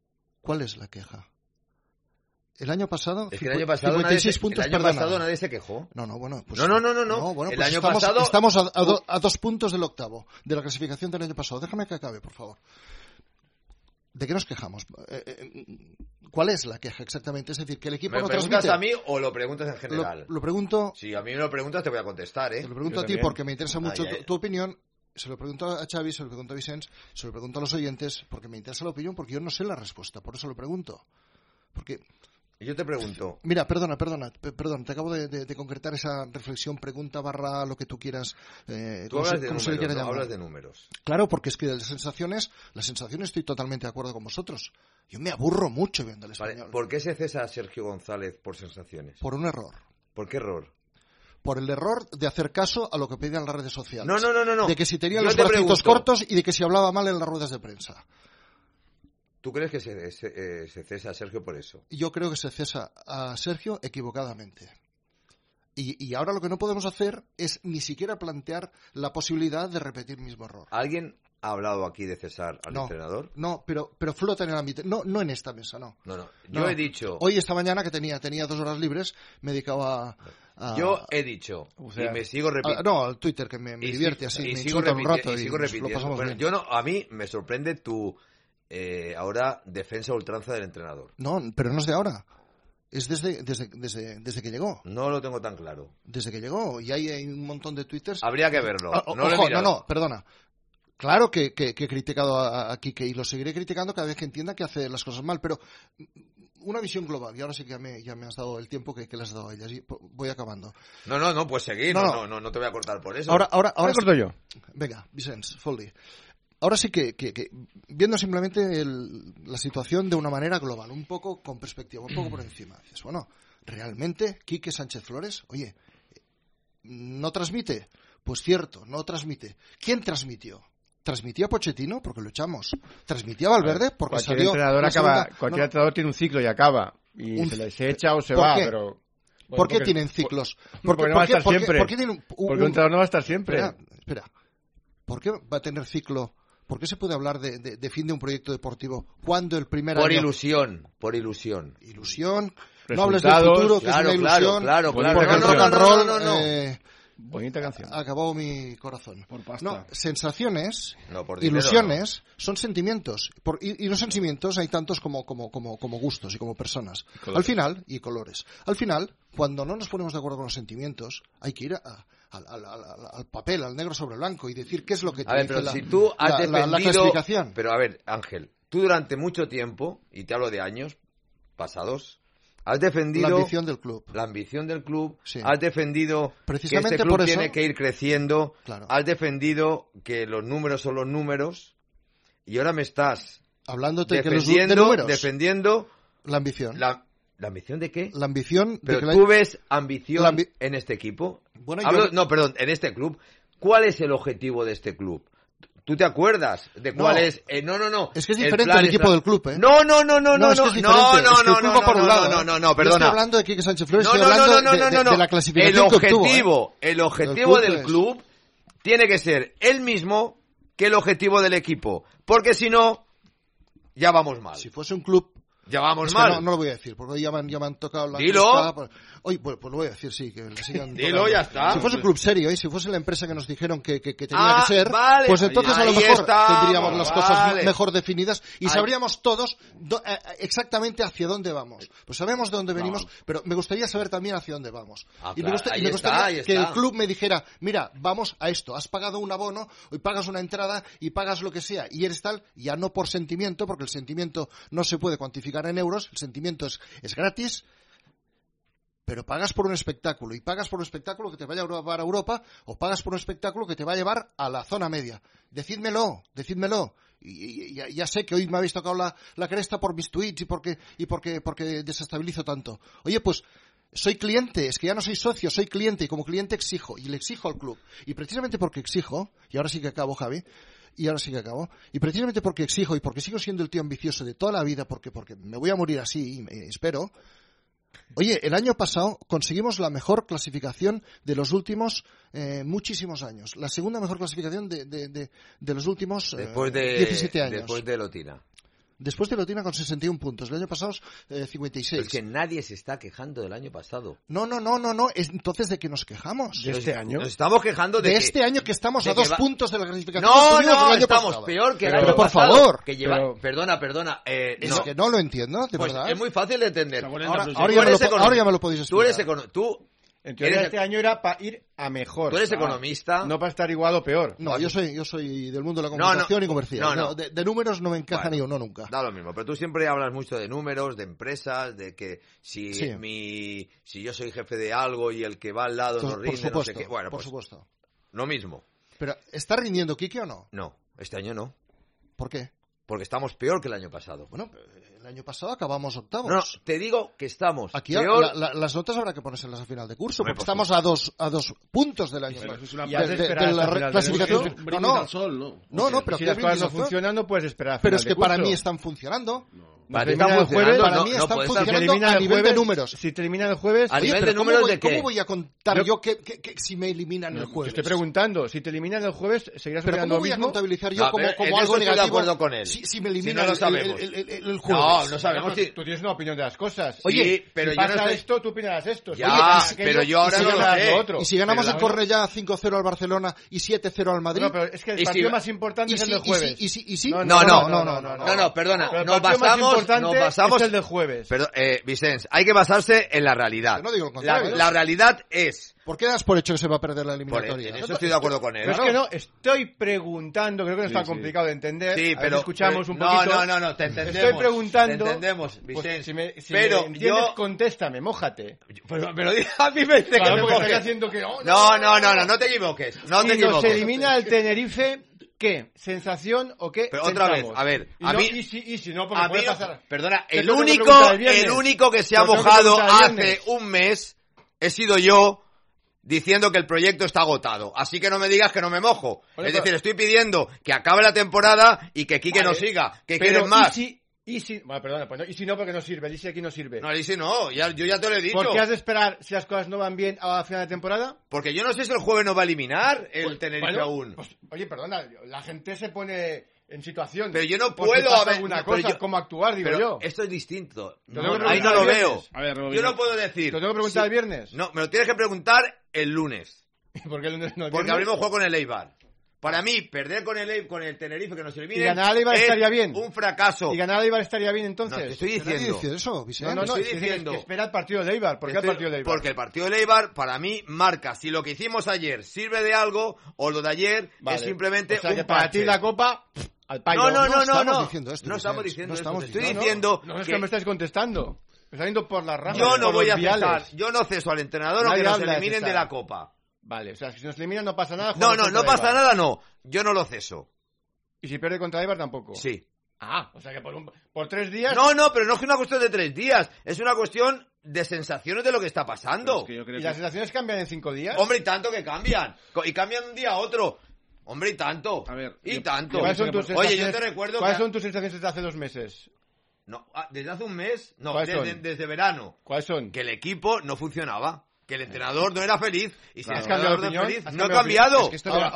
El año pasado, es que el año pasado 56 puntos nadie se quejó. No. El pues año pasado estamos a 2 puntos del octavo, de la clasificación del año pasado. Déjame que acabe, por favor. ¿De qué nos quejamos? ¿Cuál es la queja exactamente? Es decir, que el equipo no transmite... ¿Me preguntas a mí o lo preguntas en general? Lo pregunto... Si a mí me lo preguntas te voy a contestar, ¿eh? Te lo pregunto a ti porque me interesa mucho tu opinión. Se lo pregunto a Xavi, se lo pregunto a Vicens, se lo pregunto a los oyentes, porque me interesa la opinión, porque yo no sé la respuesta, por eso lo pregunto. Porque... Yo te pregunto... Mira, perdona, te acabo de concretar esa reflexión, pregunta / lo que tú quieras. Tú hablas de números. Claro, porque es que las sensaciones estoy totalmente de acuerdo con vosotros. Yo me aburro mucho viendo el español. Vale, ¿por qué se cesa a Sergio González por sensaciones? Por un error. ¿Por qué error? Por el error de hacer caso a lo que pedían las redes sociales. No. De que si tenía los bracitos cortos y de que si hablaba mal en las ruedas de prensa. ¿Tú crees que se cesa a Sergio por eso? Yo creo que se cesa a Sergio equivocadamente. Y ahora lo que no podemos hacer es ni siquiera plantear la posibilidad de repetir el mismo error. ¿Alguien ha hablado aquí de cesar al entrenador? No, pero flota en el ámbito. No en esta mesa, no. Yo he dicho... Hoy, esta mañana, que tenía 2 horas libres, me dedicaba Yo he dicho, y me sigo repitiendo. No, al Twitter, que me divierte así, me insultan un rato y lo pasamos bien. Bueno, a mí me sorprende tu ahora defensa a ultranza del entrenador. No, pero no es de ahora. Es desde que llegó. No lo tengo tan claro. Desde que llegó. Y hay un montón de twitters. Habría que verlo. Perdona. Claro que he criticado a Quique y lo seguiré criticando cada vez que entienda que hace las cosas mal, pero una visión global. Y ahora sí que ya me has dado el tiempo que le has dado a ella. Voy acabando. No, pues seguir. No te voy a cortar por eso. Ahora corto yo. Venga, Vicens, Foldi. Ahora sí que viendo simplemente la situación de una manera global, un poco con perspectiva, un poco por encima. Dices, bueno, realmente Quique Sánchez Flores, oye, ¿no transmite? Pues cierto, no transmite. ¿Quién transmitió? ¿Transmitió a Pochettino? Porque lo echamos. ¿Transmitió a Valverde? Porque cualquier entrenador tiene un ciclo y acaba. Y se les echa o se va, pero... ¿Por qué tienen ciclos? Porque no va a estar siempre. Porque un entrenador no va a estar siempre. Espera. ¿Por qué va a tener ciclo? ¿Por qué se puede hablar de fin de un proyecto deportivo cuando el primer año... Por ilusión. Ilusión. No hables del futuro, que es una ilusión. Claro. Porque el rock and roll... Bonita canción. Acabó mi corazón. Por pasta. No, sensaciones, por dinero, ilusiones, son sentimientos. Y los sentimientos hay tantos como gustos y como personas. Al final, y colores. Al final, cuando no nos ponemos de acuerdo con los sentimientos, hay que ir al papel, al negro sobre blanco y decir qué es lo que te dice pero si tú has defendido, la clasificación. Pero a ver, Ángel, tú durante mucho tiempo, y te hablo de años pasados, has defendido la ambición del club. Sí. Has defendido precisamente que este club por eso, tiene que ir creciendo. Claro. Has defendido que los números son los números. Y ahora me estás hablándote defendiendo la ambición. ¿La ambición de qué? La ambición. Pero tú ves ambición en este equipo. Bueno, en este club. ¿Cuál es el objetivo de este club? ¿Tú te acuerdas de cuál es? No. Es que es diferente el equipo del club, ¿eh? No, es que es diferente. Es que el club va por un lado. No, perdona. Yo estoy hablando de Quique Sánchez Flores, estoy hablando de la clasificación que obtuvo. El objetivo del club tiene que ser el mismo que el objetivo del equipo. Porque si no, ya vamos mal. Si fuese un club... Ya vamos mal. No lo voy a decir, porque ya me han tocado la... Dilo. Oye, pues lo voy a decir, sí, que le sigan Dilo, tocando. ya está. Si fuese un club serio, si fuese la empresa que nos dijeron que tenía que ser, vale, pues entonces a lo mejor tendríamos las cosas vale. mejor definidas y sabríamos todos exactamente hacia dónde vamos. Pues sabemos de dónde venimos, pero me gustaría saber también hacia dónde vamos. Y me gustaría que el club me dijera, mira, vamos a esto, has pagado un abono, y pagas una entrada y pagas lo que sea, y eres tal, ya no por sentimiento, porque el sentimiento no se puede cuantificar en euros, el sentimiento es gratis, pero pagas por un espectáculo, y pagas por un espectáculo que te vaya a llevar a Europa, o pagas por un espectáculo que te va a llevar a la zona media. Decídmelo. Y ya sé que hoy me habéis tocado la cresta por mis tweets y porque desestabilizo tanto. Oye, pues soy cliente, es que ya no soy socio, soy cliente, y como cliente exijo, y le exijo al club. Y precisamente porque exijo, y ahora sí que acabo, Javi, y precisamente porque exijo y porque sigo siendo el tío ambicioso de toda la vida, porque me voy a morir así, espero. Oye, el año pasado conseguimos la mejor clasificación de los últimos muchísimos años. La segunda mejor clasificación de los últimos 17 años. Después de Lotina. Después de Lotina con 61 puntos. El año pasado 56. Pero es que nadie se está quejando del año pasado. No. Entonces, ¿de qué nos quejamos? ¿De este año? Nos estamos quejando de este año que estamos a 2 puntos de la clasificación. No, estamos peor que el año pasado. Por favor. Que lleva... Perdona. Es que no lo entiendo, de verdad. Es muy fácil de entender. Ahora ya me lo podéis explicar. En teoría este año era para ir a mejor. Tú eres economista. No para estar igual o peor. No, yo soy del mundo de la comunicación y comercial. No. De números no me encaja ni uno nunca. Da lo mismo, pero tú siempre hablas mucho de números, de empresas, de que si yo soy jefe de algo y el que va al lado no rinde, no sé qué. Bueno, por supuesto. Lo mismo. Pero, ¿está rindiendo Quique o no? No, este año no. ¿Por qué? Porque estamos peor que el año pasado. Bueno, el año pasado acabamos octavos. No, te digo que estamos aquí peor. Las notas habrá que ponérselas a final de curso, porque estamos a dos puntos del año pasado. De la clasificación. No, pero si las cosas no funcionan, no puedes esperar a pero final es de que curso. para mí están funcionando. No. Para ti está funcionando, para mí están funcionando a nivel de números. Si te eliminan el jueves... ¿A nivel de números de qué? ¿Cómo voy a contar yo que si me eliminan el jueves? Te estoy preguntando, si te eliminan el jueves, ¿seguirás opinando lo mismo? ¿Cómo voy a contabilizar yo como algo negativo? Estoy de acuerdo con él. Si me eliminan el jueves. No sabemos. Tú tienes una opinión de las cosas. Oye, pero si yo pasa no sé... esto, tú opinarás esto. Ya, pero yo ahora no lo sé. Y si ganamos en Cornellá 5-0 al Barcelona y 7-0 al Madrid... No, pero es que el partido más importante es el del jueves. ¿Y si? No, perdona. El partido más importante es el del jueves. Perdón, Vicens, hay que basarse en la realidad. Yo no digo lo contrario. La realidad es... ¿Por qué das por hecho que se va a perder la eliminatoria? En eso estoy de acuerdo con él. Pero es que no, estoy preguntando, creo que no es tan complicado de entender. Sí, pero... escuchamos un poquito. No, te entendemos. Estoy preguntando... Te entendemos, Vicens. Pues, si me entiendes, yo... contéstame, mójate. Pero a mí me dice que me mojes. Haciendo que... No te equivoques. No te equivoques. Se elimina el Tenerife... ¿Qué? ¿Sensación o qué? Pero otra vez, a ver, a mí... Y si no, porque puede pasar... Perdona, el único que se ha mojado hace un mes he sido yo diciendo que el proyecto está agotado. Así que no me digas que no me mojo. Es decir, estoy pidiendo que acabe la temporada y que Quique no siga. Que quieren más. Bueno, perdona, pues no, y si no, porque no sirve. Y si aquí no sirve. No, y si no, yo ya te lo he dicho. ¿Por qué has de esperar si las cosas no van bien a la final de temporada? Porque yo no sé si el jueves nos va a eliminar el Tenerife aún. Pues, oye, perdona, la gente se pone en situación. Pero yo no puedo haber alguna cosa, cómo actuar, digo yo. Esto es distinto. Ahí no lo veo. A ver, yo no puedo decir. ¿Te tengo que preguntar el viernes? No, me lo tienes que preguntar el lunes. ¿Por qué el lunes no? Porque abrimos juego con el Eibar. Para mí, perder con el Tenerife que nos elimine. ¿Y ganar al Eibar estaría bien? Un fracaso. ¿Y ganar al Eibar estaría bien entonces? No, te estoy diciendo. ¿Qué eso, Vicente? No, estoy diciendo. Que espera el partido de Eibar. ¿Por qué el partido de Eibar? Porque el partido de Eibar, para mí, marca si lo que hicimos ayer sirve de algo o lo de ayer es simplemente o sea, que para ti la Copa... Al payo. No estamos diciendo esto. No estamos diciendo esto. Estoy diciendo no es que me estáis contestando. Me está yendo por las ramas. Yo no voy a cesar. Yo no ceso al entrenador aunque nos eliminen de la Copa. Vale, o sea, si nos eliminan no pasa nada. No pasa nada, no. Yo no lo ceso. ¿Y si pierde contra Eibar tampoco? Sí. O sea que por 3 días... No, pero no es una cuestión de 3 días. Es una cuestión de sensaciones de lo que está pasando. ¿Y las sensaciones cambian en 5 días? Hombre, y tanto que cambian. Y cambian de un día a otro. Hombre, y tanto. A ver, tanto. Oye, yo te recuerdo... ¿Cuáles son tus sensaciones desde hace 2 meses? No, ¿desde hace un mes? No, desde verano. ¿Cuáles son? Que el equipo no funcionaba. Que el entrenador no era feliz. Y si ¿Has cambiado de opinión? No he cambiado.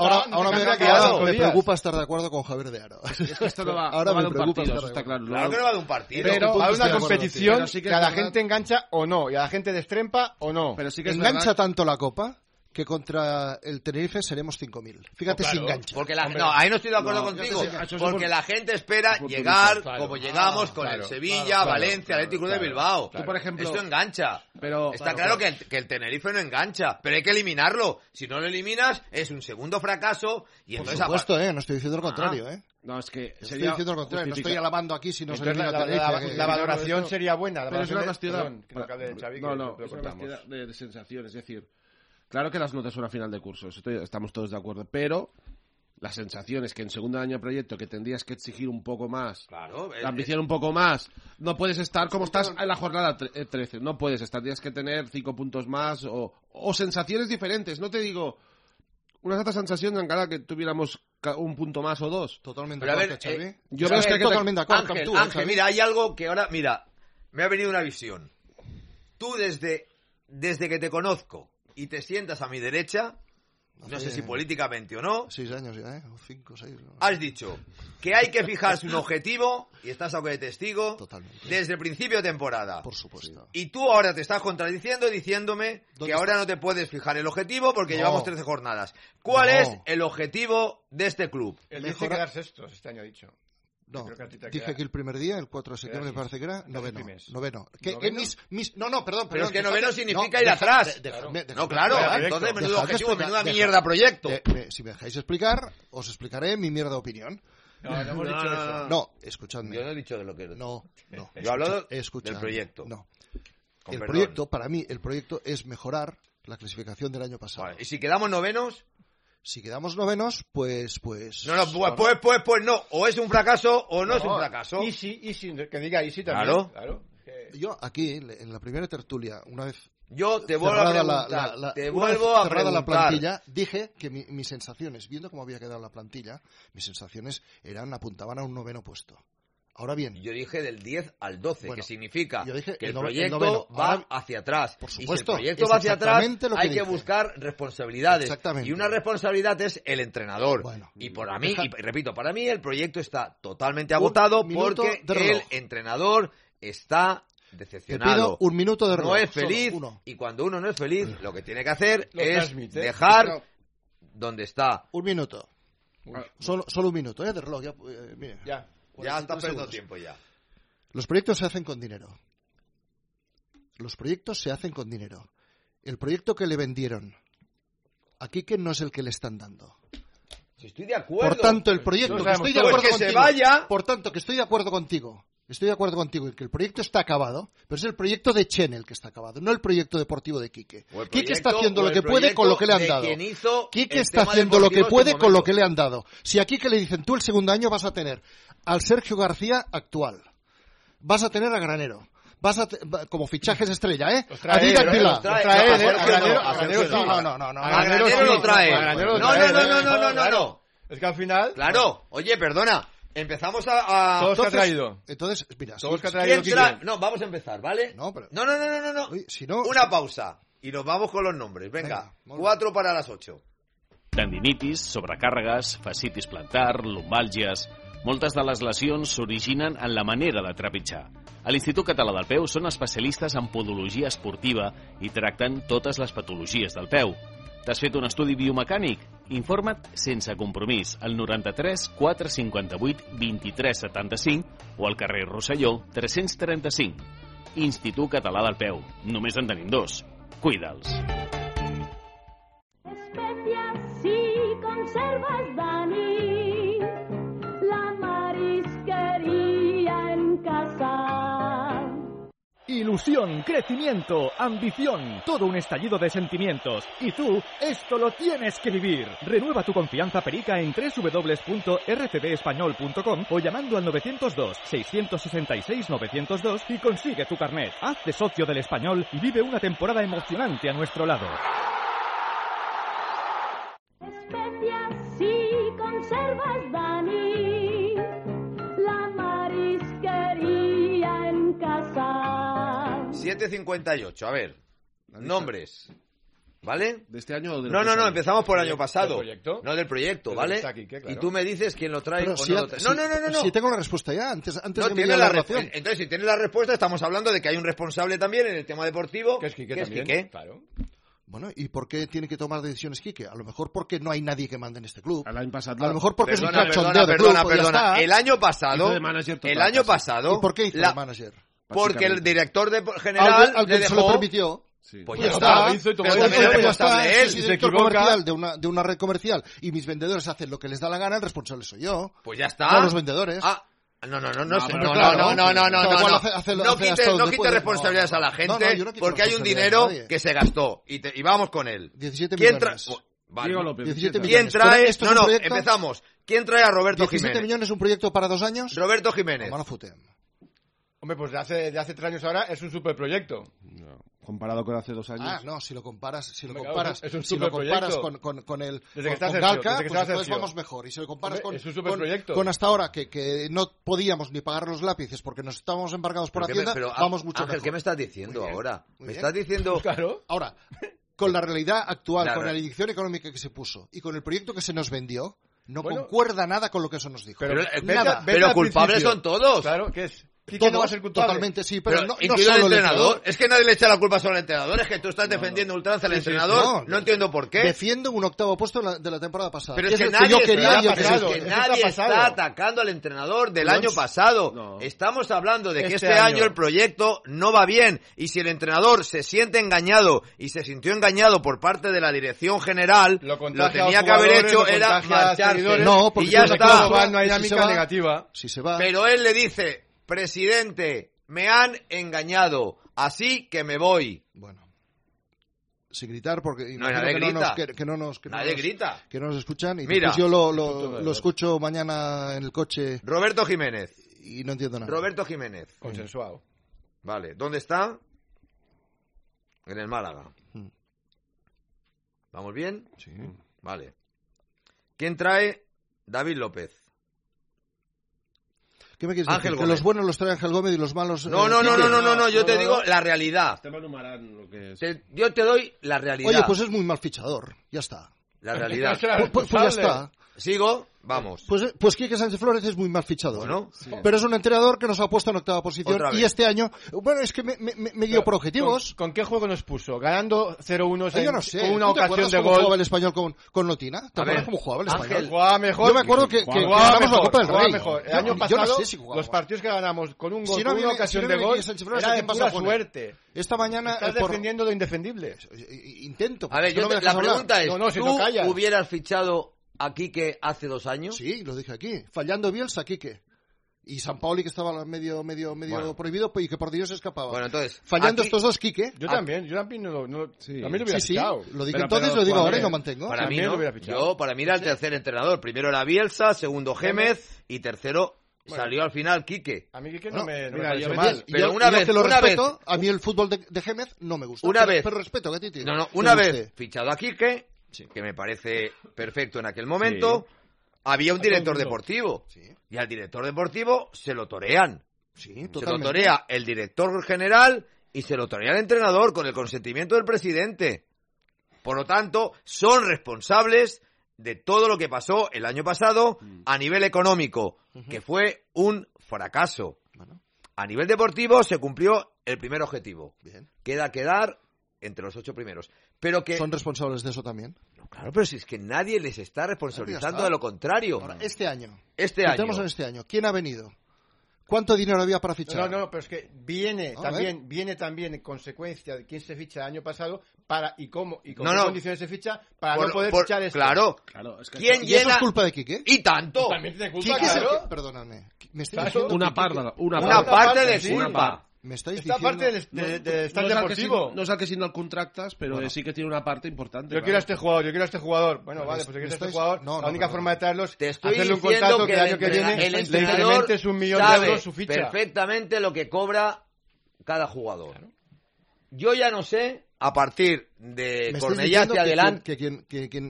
Ahora me preocupa estar de acuerdo con Javier de Aro. Es que esto no va, ahora no va me de un preocupa partido, eso está claro. Claro que no va de un partido. Pero va de una competición sí que a la gente engancha o no, y a la gente destrempa o no. Pero sí que es engancha tanto la Copa que contra el Tenerife seremos 5.000. Fíjate si engancha. Porque ahí no estoy de acuerdo contigo. Porque la gente espera llegar como llegamos con el Sevilla, Valencia, Atlético de Bilbao. Tú, por ejemplo, esto engancha. Pero está claro que el Tenerife no engancha, pero hay que eliminarlo. Si no lo eliminas, es un segundo fracaso. Y por entonces supuesto, no estoy diciendo lo contrario, No, es que estoy diciendo lo contrario, no estoy alabando aquí si no se elimina la valoración sería buena. Pero es una cuestión es una cuestión de sensación, es decir, claro que las notas son a final de curso, estamos todos de acuerdo, pero la sensación es que en segundo año de proyecto que tendrías que exigir un poco más, la ambición un poco más, no puedes estar como estás en la jornada 13, no puedes estar, tienes que tener 5 puntos más o sensaciones diferentes, no te digo una cierta sensación en cada que tuviéramos un punto más o 2. Totalmente de acuerdo, Xavi. Yo veo que totalmente de acuerdo. Ángel, mira, hay algo que ahora, me ha venido una visión. Tú desde que te conozco y te sientas a mi derecha, no sé si políticamente o no. 6 años ya, 5, 6. Has dicho que hay que fijarse un objetivo, y estás a de testigo, totalmente, desde el principio de temporada. Por supuesto. Y tú ahora te estás contradiciendo diciéndome que ahora no te puedes fijar el objetivo porque llevamos 13 jornadas. ¿Cuál es el objetivo de este club? El dice quedar sextos, este año ha dicho. No, dije que el primer día, el 4 de septiembre, me parece que era noveno. No, perdón. Pero es que noveno significa ir atrás. No, claro, entonces menudo objetivo, menuda mierda proyecto. Si me dejáis explicar, os explicaré mi mierda opinión. No hemos dicho eso. No, escuchadme. Yo no he dicho de lo que... No. Yo hablo del proyecto. No. El proyecto, para mí, el proyecto es mejorar la clasificación del año pasado. ¿Y si quedamos novenos? Si quedamos novenos, pues... Pues no. O es un fracaso o no es un fracaso. Y sí, que diga y sí también. Claro. Yo aquí, en la primera tertulia, una vez... Yo te vuelvo a preguntar. Cerrada la plantilla, dije que mis sensaciones, viendo cómo había quedado la plantilla, mis sensaciones apuntaban a un noveno puesto. Ahora bien. Yo dije del 10 al 12, Bueno, que significa yo dije que el el proyecto noveno. va Ahora, hacia atrás. por Y si el supuesto, proyecto es va hacia atrás, exactamente lo que hay que dije. buscar responsabilidades. Exactamente. Y una responsabilidad es el entrenador. Bueno, y para mí, deja- y repito, para mí el proyecto está totalmente agotado minuto porque de reloj. el entrenador está Te decepcionado. pido un minuto de reloj. No es solo feliz. uno. Y cuando uno no es feliz, lo que tiene que hacer Lo es transmite. dejar donde está. Un minuto. Solo un minuto, de reloj. Mire. Ya. Ya 43 está perdiendo segundos. tiempo ya. Los proyectos se hacen con dinero. Los proyectos se hacen con dinero. El proyecto que le vendieron a Quique no es el que le están dando. Si estoy de acuerdo. Por tanto, el proyecto No que sabemos estoy de todo. acuerdo Pues que se contigo. vaya. Por tanto, que estoy de acuerdo contigo. Estoy de acuerdo contigo en que el proyecto está acabado, pero es el proyecto de Chen el que está acabado, no el proyecto deportivo de Quique. O el Quique está proyecto- haciendo o lo el que puede con lo que le han proyecto dado. de quien hizo Quique el está tema haciendo lo que deportivo en puede su con lo momento. que le han dado. Si a Quique le dicen tú el segundo año vas a tener al Sergio García actual, vas a tener a Granero, como fichajes estrella, ¿eh? Los trae A Díaz él, Vilá. los trae él, No, a Granero no, sí. No. A Granero lo trae. A Granero lo No, trae, no. Es que al final... Claro. Oye, perdona. Empezamos a... Todos que ha traído. Entonces, mira, Todos que ha ¿Quién traído trae? Quique. No, vamos a empezar, ¿vale? No, pero- No. Oye, si no... Una pausa. Y nos vamos con los nombres. Venga, Venga, molt bé. 4 para las 8. Tendinitis, sobrecàrregues, fascitis plantar, lumbàlgies... Moltes de les lesions s'originen en la manera de trepitjar. A l'Institut Català del Peu són especialistes en podologia esportiva i tracten totes les patologies del peu. T'has fet un estudi biomecànic? Informa't sense compromís al 93 458 23 75 o al carrer Rosselló 335. Institut Català del Peu. Només en tenim 2. Cuida'ls. Especias y conservas, Dani, la marisquería en casa. Ilusión, crecimiento, ambición, todo un estallido de sentimientos. Y tú, esto lo tienes que vivir. Renueva tu confianza perica en www.rcdespañol.com o llamando al 902-666-902 y consigue tu carnet. Hazte socio del Español y vive una temporada emocionante a nuestro lado. Especias y conservas, Dani, la marisquería en casa. 7:58. A ver. Nombres. ¿Vale? ¿De este año o del No, pasado? empezamos por el año pasado. ¿Del proyecto? No del proyecto, Del ¿vale? que está aquí, ¿qué? Claro. Y tú me dices quién lo trae Pero o si no ha- lo trae. si- No. Si tengo la respuesta ya, antes No de que me tiene diga la relación. respuesta. Entonces, si tiene la respuesta, estamos hablando de que hay un responsable también en el tema deportivo. Que es Quique que también. Quique. Claro. Bueno, ¿y por qué tiene que tomar decisiones Quique? A lo mejor porque no hay nadie que mande en este club. El año pasado. A lo mejor porque es un Perdona, cachondeo de club. pues ya perdona. está. El año pasado. Hizo de manager total, El año casi. pasado. ¿Y por qué hizo la- el manager? Porque el Básicamente. director general Al le que se lo dejó. permitió. Sí. Pues Pues ya ya está. está. Hizo y tomó Pero la también es decisión. responsable Si él. soy Si se director equivoca- comercial de una red comercial y mis vendedores hacen lo que les da la gana, el responsable soy yo. Pues ya está. No los vendedores. Ah, no, pero claro, claro, no. cada cual hace No hasta quite donde puede. responsabilidades a la No, gente yo no quito porque hay un responsabilidades dinero a nadie. que se gastó y vamos con él. 17 ¿Quién trae? millones. Vale. Diego López. 17 empieza. ¿Quién millones. trae? Pero esto es un No, proyecto- empezamos. ¿Quién trae a Roberto 17 Jiménez? millones, un proyecto para 2 años. Roberto Jiménez. Mano fotem. Hombre, pues de hace 3 años ahora es un superproyecto. No, comparado con hace 2 años. Ah, no, si lo comparas, Es un si lo comparas superproyecto. con el Desde que está con Sergio, Galca, desde que pues está entonces Sergio. vamos mejor. Y si lo comparas Hombre, es un superproyecto. con hasta ahora que no podíamos ni pagar los lápices porque nos estábamos embargados por Hacienda, vamos mucho Ángel, mejor. ¿qué me estás diciendo Muy bien, ahora? muy Me bien. estás diciendo... Claro. Ahora, con la realidad actual, Claro. con la dirección económica que se puso y con el proyecto que se nos vendió, no Bueno. concuerda nada con lo que eso nos dijo. Pero, nada. pero al culpables principio. son todos. Claro, ¿qué es? Quique Todos, no va a ser culpable. totalmente, sí, pero, no incluido solo el entrenador. Es que nadie le echa la culpa solo al entrenador. Es que tú estás defendiendo ultranza al Sí, sí, entrenador. sí, no entiendo por qué. Defiendo un octavo puesto de la temporada pasada. Pero que es que el nadie, yo quería y el que pero es se que hizo. nadie está pasado. está atacando al entrenador del No, año pasado. no. Estamos hablando de que Este este año año el proyecto no va bien. Y si el entrenador se siente engañado y se sintió engañado por parte de la dirección general, Lo lo contagia tenía a que haber jugadores, hecho lo era contagia a marcharse. seguidores. No, porque y ya si está. se va, no hay si dinámica se va, negativa. Si se va. Pero él le dice, presidente, me han engañado, así que me voy. Bueno. Sin gritar, porque No, imagino nadie que grita. nadie grita. Que no nos escuchan. Y Mira. después yo lo escucho mañana en el coche Roberto Jiménez. y no entiendo nada. Roberto Jiménez. Consensuado. Vale, ¿dónde está? En el Málaga. ¿Vamos bien? Sí. Vale. ¿Quién trae? David López. ¿Qué me quieres Ángel decir? Gómez. Que los buenos los trae Ángel Gómez y los malos... No, yo te digo la realidad. Esteban Humarán, lo que es. Yo te doy la realidad. Oye, pues es muy mal fichador. Ya está. La realidad. Pues ya está. Sigo, vamos. Pues Quique Sánchez Flores es muy mal fichador. Bueno, sí. Pero es un entrenador que nos ha puesto en octava posición y este año, bueno, es que me guío por objetivos. ¿Con qué juego nos puso? ¿Ganando 0-1 yo no sé. con una ¿Tú te ocasión de cómo gol? jugaba el Español con Notina? ¿Te acuerdas cómo jugaba el Español? Ángel, jugaba mejor. Yo me acuerdo que ganamos la Copa del Rey. Mejor. El año pasado, no sé si los partidos que ganamos con un gol, con una ocasión de gol, era de pura suerte. Esta mañana... Estás defendiendo lo indefendible. Intento. A ver, la pregunta es, si no callas. ¿tú hubieras fichado a Quique hace 2 años? Sí, lo dije aquí. Fallando Bielsa, Quique. Y San Paoli, que estaba medio prohibido y que por Dios se escapaba. Bueno, entonces... Fallando estos dos, Quique. Yo también también lo hubiera fichado. Lo dije entonces, lo digo ahora y lo mantengo. Para mí no. Para mí era el tercer entrenador. Primero era Bielsa, segundo Gémez y tercero... Salió al final Quique. A mí Quique no me pareció mal. Pero una vez, a mí el fútbol de Gémez no me gusta. Pero respeto, que Titi. Una vez fichado a Quique, que me parece perfecto en aquel momento, había un director deportivo. Y al director deportivo se lo torean. Se lo torea el director general y se lo torea el entrenador con el consentimiento del presidente. Por lo tanto, son responsables de todo lo que pasó el año pasado a nivel económico, que fue un fracaso. A nivel deportivo se cumplió el primer objetivo. Quedar entre los 8 primeros. Pero que... ¿Son responsables de eso también? No, claro, pero si es que nadie les está responsabilizando de lo contrario. Ahora, este año. Tenemos en este año. ¿Quién ha venido? ¿Cuánto dinero había para fichar? No, pero es que viene también en consecuencia de quién se ficha el año pasado y con qué condiciones se ficha para no poder fichar esto. Claro. Es que ¿Quién llena? ¿Eso es culpa de Quique? ¡Y tanto! También tiene culpa, Quique perdóname. Me estoy diciendo una parte de culpa. Me estáis esta diciendo... parte del stand deportivo. No es que si no contractas, pero sí que tiene una parte importante. Yo quiero a este jugador. Bueno, vale, pues yo quiero a este jugador. La única forma de traerlos es hacerle un contrato que el año que viene el le incrementes $1 millón de euros su ficha. Perfectamente lo que cobra cada jugador. Claro. Yo ya no sé, a partir de Cornellá hacia adelante... Quien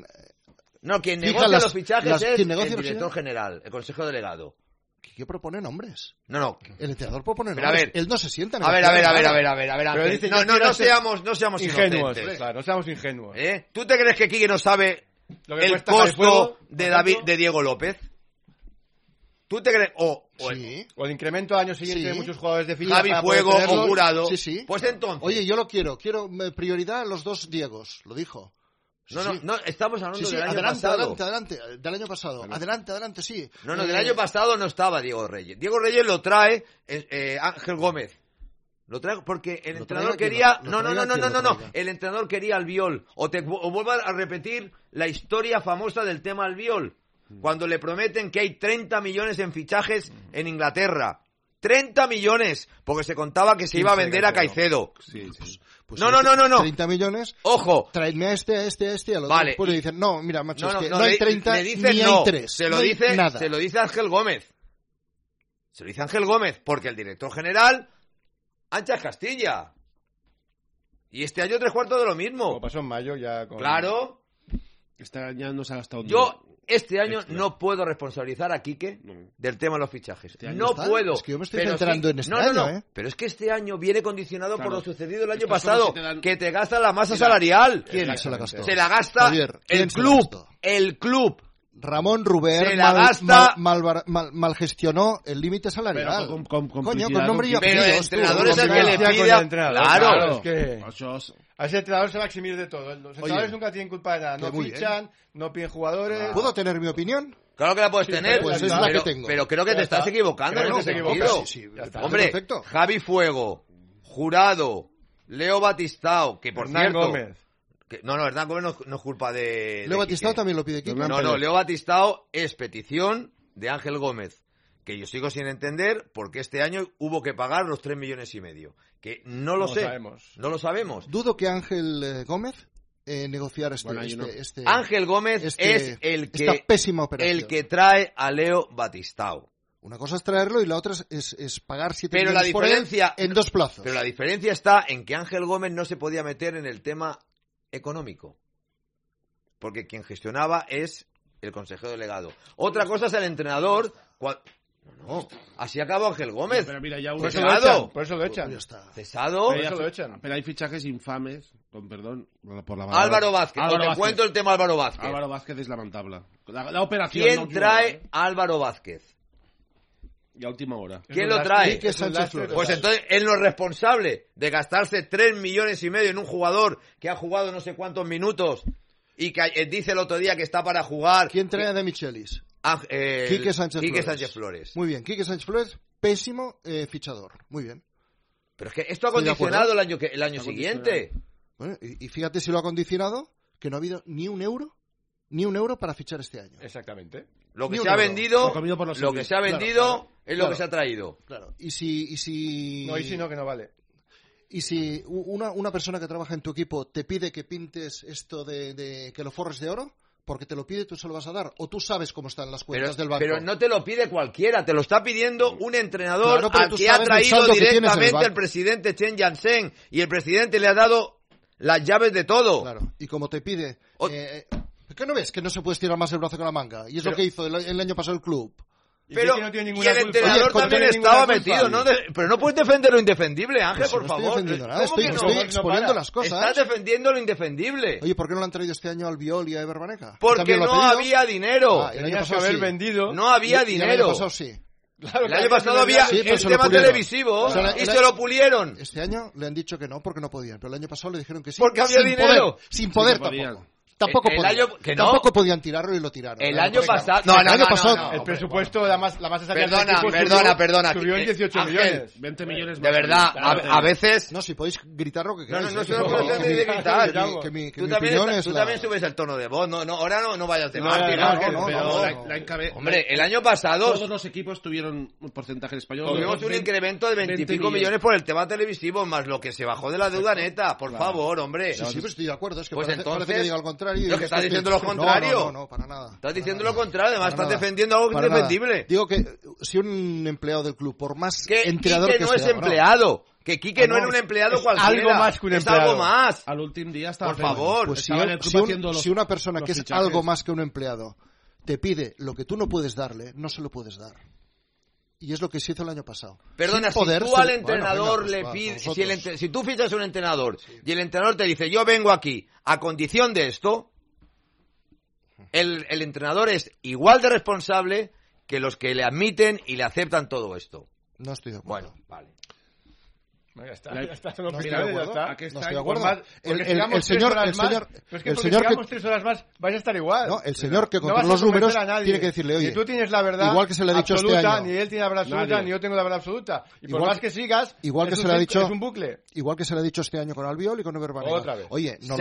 negocia los fichajes es el director general, el consejo delegado. ¿Qué propone nombres? No. El entrenador propone nombres. A ver, él no se sienta en A ver. No seamos ingenuos. inocentes. Claro, no seamos ingenuos. ¿Tú te crees que Quique no sabe el costo de Diego López? ¿Tú te crees? O el incremento al año siguiente de muchos jugadores de fila. Javi Fuego o Jurado. Sí. Pues entonces. Oye, yo lo quiero prioridad a los 2 Diegos, lo dijo. No, estamos hablando del año pasado. Adelante, del año pasado. Adelante, sí. No, del año pasado no estaba Diego Reyes. Diego Reyes lo trae Ángel Gómez. Lo trae porque el entrenador quería... No. El entrenador quería Albiol. O vuelvo a repetir la historia famosa del tema Albiol. Cuando le prometen que hay 30 millones en fichajes en Inglaterra. 30 millones, porque se contaba que se iba a vender a Caicedo. Pues no. 30 millones. Ojo. Traedme a este, a los vale. Después le dicen, no, mira, macho, es que no hay 30 ni hay 3. Se lo dice Ángel Gómez. Porque el director general, Ángel Castilla. Y este año 3/4 de lo mismo. Como pasó en mayo ya con... Claro. Este año no se ha gastado... Este año no puedo responsabilizar a Quique del tema de los fichajes. No puedo. Es que yo me estoy centrando en este año. Pero es que este año viene condicionado por lo sucedido el año pasado, que te gasta la masa salarial. ¿Quién se la gastó? Se la gasta el club. Ramón Rubén se la gasta... mal gestionó el límite salarial. Coño, con nombre y apellidos. Pero el entrenador es el que le pide... Claro, es que... A ese entrenador se va a eximir de todo. Los entrenadores nunca tienen culpa de nada. No fichan, no piden jugadores... ¿Puedo tener mi opinión? Claro que la puedes tener, pues es la que tengo. Pero creo que te estás equivocando en ese sentido. Hombre, perfecto. Javi Fuego, Jurado, Leo Batistao, que por cierto... Gómez. Hernán Gómez no es culpa de... Leo Batistao también lo pide Quique. No, Leo Batistao es petición de Ángel Gómez, que yo sigo sin entender por qué este año hubo que pagar los 3,5 millones. Que no lo sé. No lo sabemos. Dudo que Ángel Gómez negociara Ángel Gómez es el que trae a Leo Batistao. Una cosa es traerlo y la otra es pagar 7 millones la diferencia, por él en 2 plazos. Pero la diferencia está en que Ángel Gómez no se podía meter en el tema económico, porque quien gestionaba es el consejero delegado. Otra cosa es el entrenador. No, así acabó Ángel Gómez. Pero mira, ya Por eso lo echan. Cesado. Pero hay fichajes infames, con perdón, por la Álvaro Vázquez. Te cuento el tema Álvaro Vázquez. Álvaro Vázquez es lamentable. La operación. ¿Quién trae a Álvaro Vázquez? Y a última hora. ¿Quién lo trae? Flores. Pues entonces él no es responsable de gastarse 3,5 millones en un jugador que ha jugado no sé cuántos minutos y que dice el otro día que está para jugar. ¿Quién trae a De Michelis? Quique Sánchez Flores. Muy bien, Quique Sánchez Flores, pésimo fichador. Muy bien. Pero es que esto ha condicionado el año siguiente. Bueno, y fíjate si lo ha condicionado, que no ha habido ni un euro para fichar este año. Exactamente. Lo que se ha vendido, lo que se ha vendido es lo que se ha traído. Claro. Y si no, que no vale. Y si una persona que trabaja en tu equipo te pide que pintes esto de que lo forres de oro, porque te lo pide, tú se lo vas a dar. O tú sabes cómo están las cuentas del banco. Pero no te lo pide cualquiera, te lo está pidiendo un entrenador al que ha el traído saldo que tienes en el directamente el banco. presidente Chen Yansen. Y el presidente le ha dado las llaves de todo. Claro. Y como te pide... ¿qué no ves? Que no se puede estirar más el brazo con la manga. Y es lo que hizo el año pasado el club. Pero no tiene y el entrenador también estaba metido, ¿no? Pero no puedes defender lo indefendible, Ángel, por favor. Estoy exponiendo las cosas. Estás defendiendo lo indefendible. Oye, ¿por qué no lo han traído este año al Albiol y a Eber Banega? Porque no había dinero. El año pasado haber vendido. No había dinero. El año pasado sí. Claro, el año pasado había el tema televisivo y se lo pulieron. Este año le han dicho que no, porque no podían. Pero el año pasado le dijeron que sí. Porque había dinero. Sin poder tampoco. Tampoco podían tirarlo y lo tiraron. El año pasado... No. El presupuesto, la masa Perdona. Subió en 18 millones. 20 millones más. De verdad, a veces... No, si podéis gritar lo que queráis. No, de gritar. Tú también subes el tono de voz. No, ahora no vayas de mártir. Hombre, el año pasado... Todos los equipos tuvieron un porcentaje español. Tuvimos un incremento de 25 millones por el tema televisivo, más lo que se bajó de la deuda neta. Por favor, hombre. Sí, pero estoy de acuerdo. Es que pues parece que diga al contrario. Lo que estás diciendo lo contrario. No, para nada. Estás diciendo lo contrario, además estás defendiendo algo indefendible. Digo que si un empleado del club, por más entrenador que no sea... es empleado. Que Quique no era un empleado cualquiera. Algo más que un empleado. Es algo más. Al último día estaba... Por favor. Pues si una persona que es algo más que un empleado te pide lo que tú no puedes darle, no se lo puedes dar. Y es lo que se hizo el año pasado. Perdona, si tú al entrenador le pides... Si tú fichas a un entrenador y el entrenador te dice, yo vengo aquí a condición de esto... El entrenador es igual de responsable que los que le admiten y le aceptan todo esto. No estoy de acuerdo. Bueno, vale. Ya está. No estoy de acuerdo. El señor que si sigamos 3 horas más vais a estar igual. No, el señor que controla los números tiene que decirle, oye, ni tú tienes la verdad igual que se le ha dicho absoluta, este año, ni él tiene la verdad absoluta, ni yo tengo la verdad absoluta. Y por igual más que sigas, igual que se le ha dicho, es un bucle. Igual que se le ha dicho este año con Albiol y con Eber Banega. Otra vez. Oye, no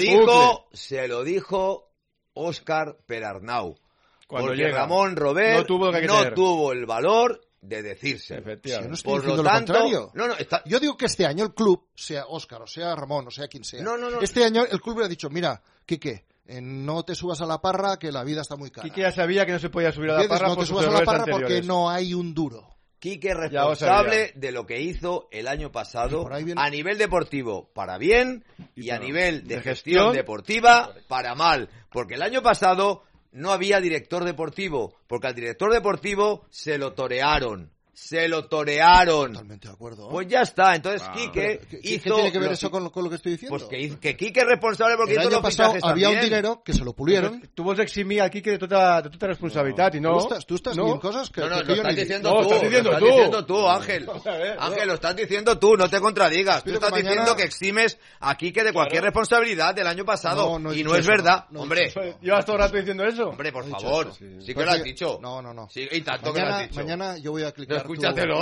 se lo dijo Óscar Perarnau. Cuando porque Ramón Robert no tuvo el valor de decirse. Si no estoy diciendo lo contrario. Yo digo que este año el club, sea Óscar, o sea Ramón, o sea quien sea, este año el club le ha dicho, mira, Quique, no te subas a la parra, que la vida está muy cara. Quique ya sabía que no se podía subir a la parra. No te subas a la parra porque no hay un duro. Quique responsable de lo que hizo el año pasado a nivel deportivo para bien y a nivel de gestión deportiva para mal. Porque el año pasado no había director deportivo, porque al director deportivo se lo torearon. Totalmente de acuerdo. Pues ya está. Entonces Quique hizo... ¿Qué tiene que ver eso con lo que estoy diciendo? Pues que Quique es responsable porque el año pasado había un dinero que se lo pulieron. Tú vols eximir a Quique de tota responsabilitat i no... Tú estás diciendo cosas que lo yo estás no diciendo tú. Lo estás diciendo tú, Ángel. Ángel, lo estás diciendo tú, no te contradigas. Tú estás diciendo que eximes a Quique de cualquier responsabilidad del año pasado. Y no es verdad. Hombre. ¿Llevas todo el rato diciendo eso? Hombre, por favor. Sí que lo has dicho. No. Y tanto que lo has dicho. Mañana yo voy a clicar. Escúchatelo,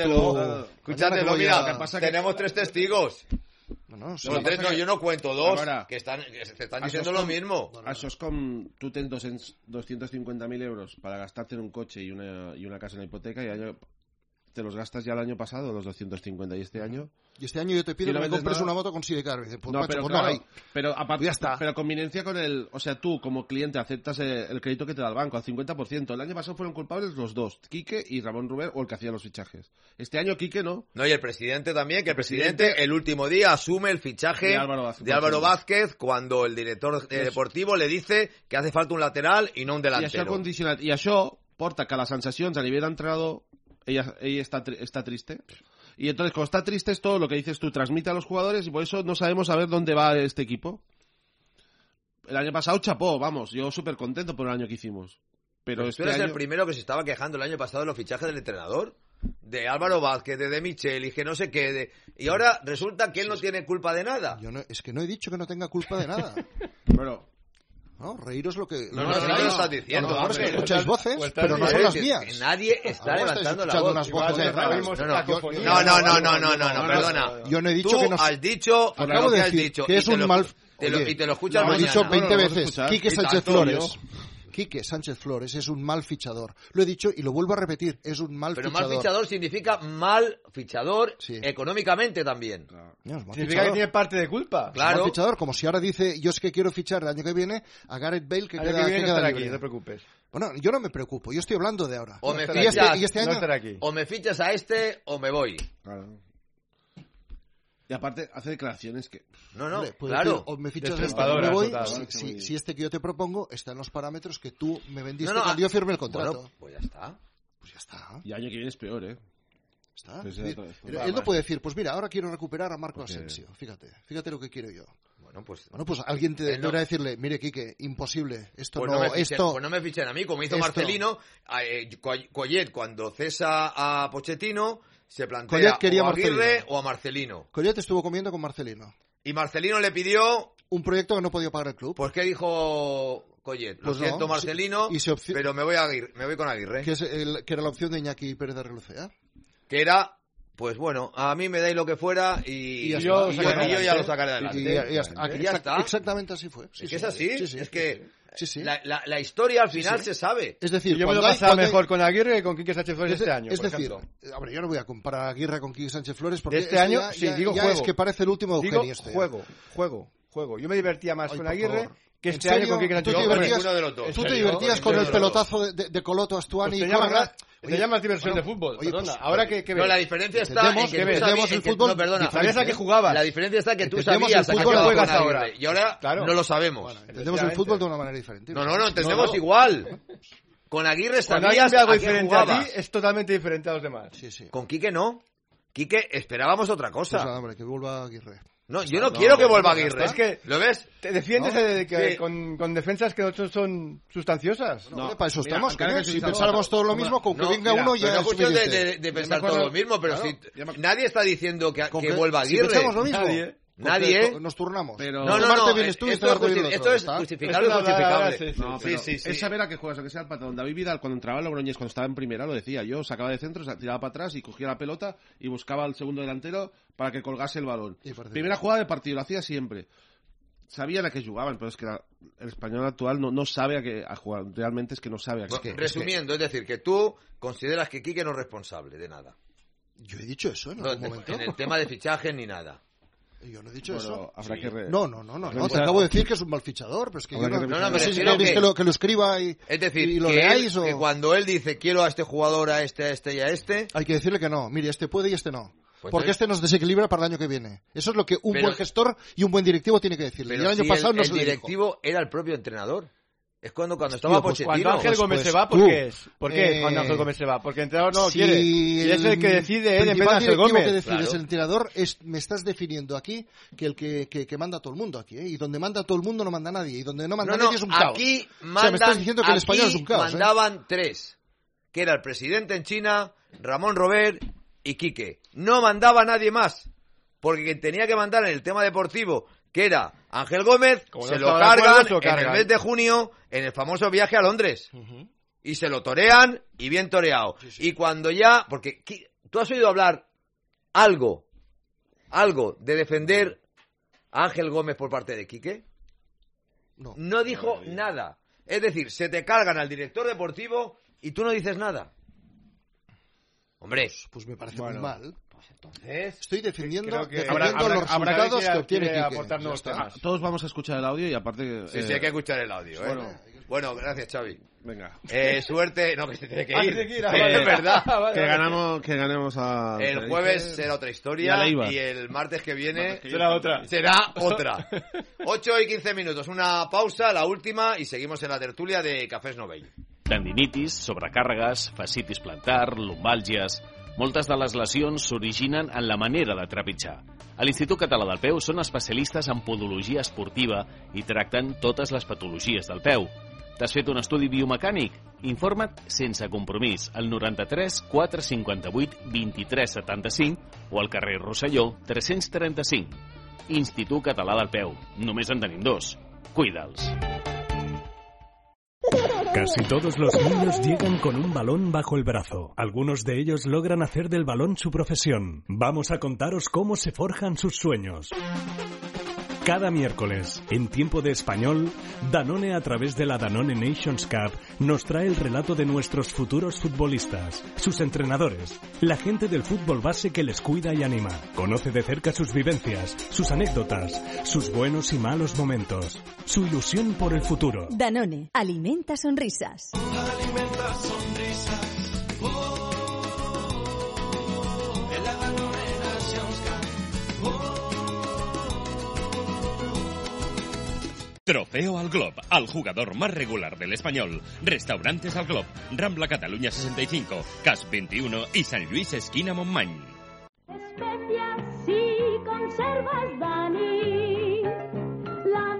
mira, tenemos 3 testigos. Yo no cuento 2, que se están diciendo lo mismo. Això és com tu tens 250.000 euros para gastarte en un coche y una casa en la hipoteca y te los gastas ya el año pasado, los 250, y este año... Y este año yo te pido que me compres una moto con Sidecar. Pero conveniencia con el... O sea, tú como cliente aceptas el crédito que te da el banco al 50%. El año pasado fueron culpables los dos, Quique y Ramón Rubén, o el que hacía los fichajes. Este año Quique no. No, y el presidente también, que el presidente el último día asume el fichaje de Álvaro Vázquez cuando el director deportivo le dice que hace falta un lateral y no un delantero. I això porta que les sensacions a nivell d'entrenador ella está triste. Y entonces, cuando está triste, es todo lo que dices tú, transmite a los jugadores y por eso no sabemos a ver dónde va este equipo. El año pasado, chapó, vamos, yo súper contento por el año que hicimos. Pero tú eres el primero que se estaba quejando el año pasado de los fichajes del entrenador. De Álvaro Vázquez, de Michel y que no sé qué. Y ahora resulta que él no tiene culpa de nada. Es que no he dicho que no tenga culpa de nada. Bueno... No, reíros lo que... No lo estás diciendo. A lo mejor es que escucháis voces, pero no son las mías. Que nadie está levantando la voz. Unas voces raras. No, perdona. Yo no he dicho que no... Tú has dicho... Acabo de decir que es un mal... Y te lo escuchas mañana. Lo he dicho 20 veces. Quique Sánchez Flores. No. Quique Sánchez Flores es un mal fichador. Lo he dicho y lo vuelvo a repetir, es un mal fichador. Pero mal fichador significa mal fichador económicamente también. Claro. Significa que tiene parte de culpa. Claro. Mal fichador, como si ahora dice, yo es que quiero fichar el año que viene a Gareth Bale que queda libre. Aquí, no te preocupes. Bueno, yo no me preocupo, yo estoy hablando de ahora. O me fichas a este o me voy. Claro. Y aparte hace declaraciones que... No, Hombre, claro. Decir, o me fichas a este o me voy, si este que yo te propongo está en los parámetros que tú me vendiste cuando yo firmé el contrato. Bueno, pues ya está. Y año que viene es peor, ¿eh? Está. Él no puede decir, pues mira, ahora quiero recuperar a Marco Asensio. Fíjate lo que quiero yo. Bueno, pues alguien deberá decirle, mire, Quique, imposible, esto no... Pues no me fichen a mí, como hizo Marcelino. Collet, cuando cesa a Pochettino, se plantea o a Aguirre o a Marcelino. Collet estuvo comiendo con Marcelino. Y Marcelino le pidió... un proyecto que no podía pagar el club. Pues ¿qué dijo Collet? Lo siento, Marcelino, pero me voy con Aguirre. Que era la opción de Iñaki Pérez de Relucea. Que era... Pues bueno, a mí me dais lo que fuera y yo ya lo sacaré adelante. Y ya está. Exactamente así fue. Es que es así. Sí. Es que la historia al final se sabe. Es decir, yo me lo pasaba mejor con Aguirre que con Quique Sánchez Flores este año. Es decir, hombre, yo no voy a comparar a Aguirre con Quique Sánchez Flores porque este año digo juego. Es que parece el último Eugenio. Juego. Yo me divertía más con Aguirre que este año con Quique Sánchez Flores. Tú te divertías con el pelotazo de Coloto, Astuani y Córdoba. Te llamas diversión de fútbol, perdona. Ahora que ves. No, la diferencia está en que sabías el fútbol. No, perdona. Sabías a qué jugabas. La diferencia está en que tú sabías a qué juegas ahora. Y ahora no lo sabemos. Entendemos el fútbol de una manera diferente. No, entendemos igual. Con Aguirre sabías algo a qué diferente jugabas. a ti, es totalmente diferente a los demás. Sí. Con Quique no. Quique esperábamos otra cosa. Pues nada, hombre, que vuelva Aguirre. No, yo no quiero que vuelva Aguirre. Es que ¿lo ves? Te defiendes con defensas que otros son sustancias. No, para eso estamos. Si pensáramos todo lo mismo, con que venga uno ya es suficiente. De pensar todo lo mismo, pero si nadie está diciendo que vuelva Aguirre. Si pensamos lo mismo. Nadie. Nos turnamos. Pero... No. Esto es justificable o justificable. Es saber a qué juegas, aunque sea el patrón. David Vidal, cuando entraba en Logroñés, cuando estaba en primera, lo decía yo. Sacaba de centro, tiraba para atrás y cogía la pelota y buscaba al segundo delantero para que colgase el balón. Primera jugada de partido, lo hacía siempre. Sabían a qué jugaban, pero es que el español actual no sabe a jugar. Realmente es que no sabe a qué. Resumiendo, es decir, que tú consideras que Quique no es responsable de nada. Yo he dicho eso en algún momento. En el tema de fichaje ni nada. Yo no he dicho eso. Habrá que no, te acabo de decir que es un mal fichador, pero es que no sé si queréis que lo escriba y lo leáis que cuando él dice quiero a este jugador, a este y a este, hay que decirle que no, mire, este puede y este no. Porque este nos desequilibra para el año que viene. Eso es lo que un buen gestor y un buen directivo tiene que decirle. Pero y el año pasado no se lo dijo. El directivo era el propio entrenador. Es cuando estaba Pochettino. Cuando Ángel Gómez se va, ¿por qué es? ¿Por qué cuando Ángel Gómez se va? Porque el entrenador no lo quiere. Y es el que decide él en vez de Ángel Gómez. Que decide es el entrenador. Me estás definiendo aquí que el que manda a todo el mundo aquí, ¿eh? Y donde manda a todo el mundo no manda nadie. Y donde no manda nadie es un caos. Aquí me estás diciendo que el español es un caos. Mandaban tres. Que era el presidente en China, Ramón Robert y Quique. No mandaba nadie más. Porque quien tenía que mandar en el tema deportivo, que era Ángel Gómez, se lo cargan en el mes de junio en el famoso viaje a Londres. Y se lo torean y bien toreado. Y cuando ya... Porque tú has oído hablar algo de defender a Ángel Gómez por parte de Quique. No dijo nada. Es decir, se te cargan al director deportivo y tú no dices nada. Hombre. Pues me parece muy mal. Entonces, estoy defendiendo los resultados que obtiene Quique. Todos vamos a escuchar el audio y aparte... Sí, hay que escuchar el audio. Bueno, gracias, Xavi. Venga. Suerte... No, que se tiene que ir. Es verdad. Que ganemos a... El jueves será otra historia y el martes que viene será otra. 8 y 15 minutos. Una pausa, la última, y seguimos en la tertulia de Cafés Novell. Tendinitis, sobrecàrregues, fascitis plantar, lumbàlgies... Moltes de les lesions s'originen en la manera de trepitjar. A l'Institut Català del Peu són especialistes en podologia esportiva i tracten totes les patologies del peu. T'has fet un estudi biomecànic? Informa't sense compromís al 93 458 23 75 o al carrer Rosselló 335. Institut Català del Peu. Només en tenim 2. Cuida'ls. Casi todos los niños llegan con un balón bajo el brazo. Algunos de ellos logran hacer del balón su profesión. Vamos a contaros cómo se forjan sus sueños. Cada miércoles, en Tiempo de Español, Danone, a través de la Danone Nations Cup, nos trae el relato de nuestros futuros futbolistas, sus entrenadores, la gente del fútbol base que les cuida y anima. Conoce de cerca sus vivencias, sus anécdotas, sus buenos y malos momentos, su ilusión por el futuro. Danone, alimenta sonrisas. Alimenta sonrisas. En la Danone Nations Cup. Trofeo al Glob, al jugador más regular del Español. Restaurantes al Glob, Rambla Cataluña 65, CAS 21 y San Luis esquina Montmany. Especias y conservas, Dani, la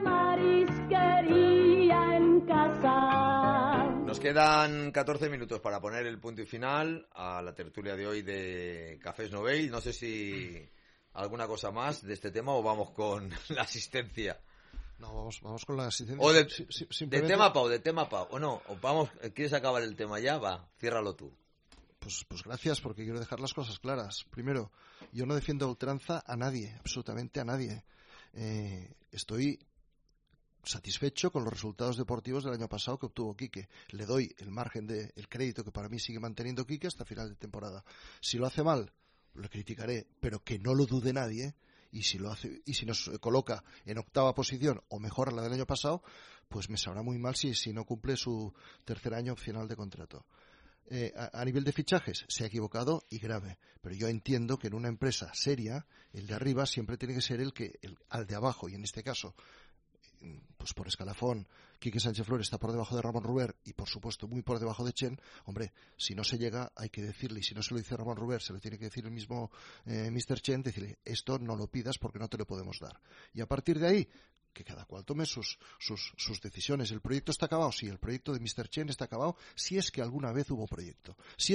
marisquería en casa. Nos quedan 14 minutos para poner el punto y final a la tertulia de hoy de Cafés Novell. No sé si alguna cosa más de este tema o vamos con la asistencia. No, vamos con la asistencia. O de simplemente... tema Pau. O no, o vamos, ¿quieres acabar el tema ya? Va, ciérralo tú. Pues gracias, porque quiero dejar las cosas claras. Primero, yo no defiendo a ultranza a nadie, absolutamente a nadie. Estoy satisfecho con los resultados deportivos del año pasado que obtuvo Quique. Le doy el crédito que para mí sigue manteniendo Quique hasta final de temporada. Si lo hace mal, lo criticaré, pero que no lo dude nadie. Y si lo hace, y si nos coloca en octava posición o mejora la del año pasado, pues me sabrá muy mal si no cumple su tercer año final de contrato. A nivel de fichajes, se ha equivocado y grave. Pero yo entiendo que en una empresa seria, el de arriba siempre tiene que ser al de abajo. Y en este caso, pues por escalafón, Quique Sánchez Flores está por debajo de Ramón Ruber y por supuesto muy por debajo de Chen. Hombre, si no se llega hay que decirle, y si no se lo dice Ramón Ruber se lo tiene que decir el mismo Mr. Chen, decirle esto no lo pidas porque no te lo podemos dar. Y a partir de ahí, que cada cual tome sus decisiones. ¿El proyecto está acabado? Sí, el proyecto de Mr. Chen está acabado, si es que alguna vez hubo proyecto.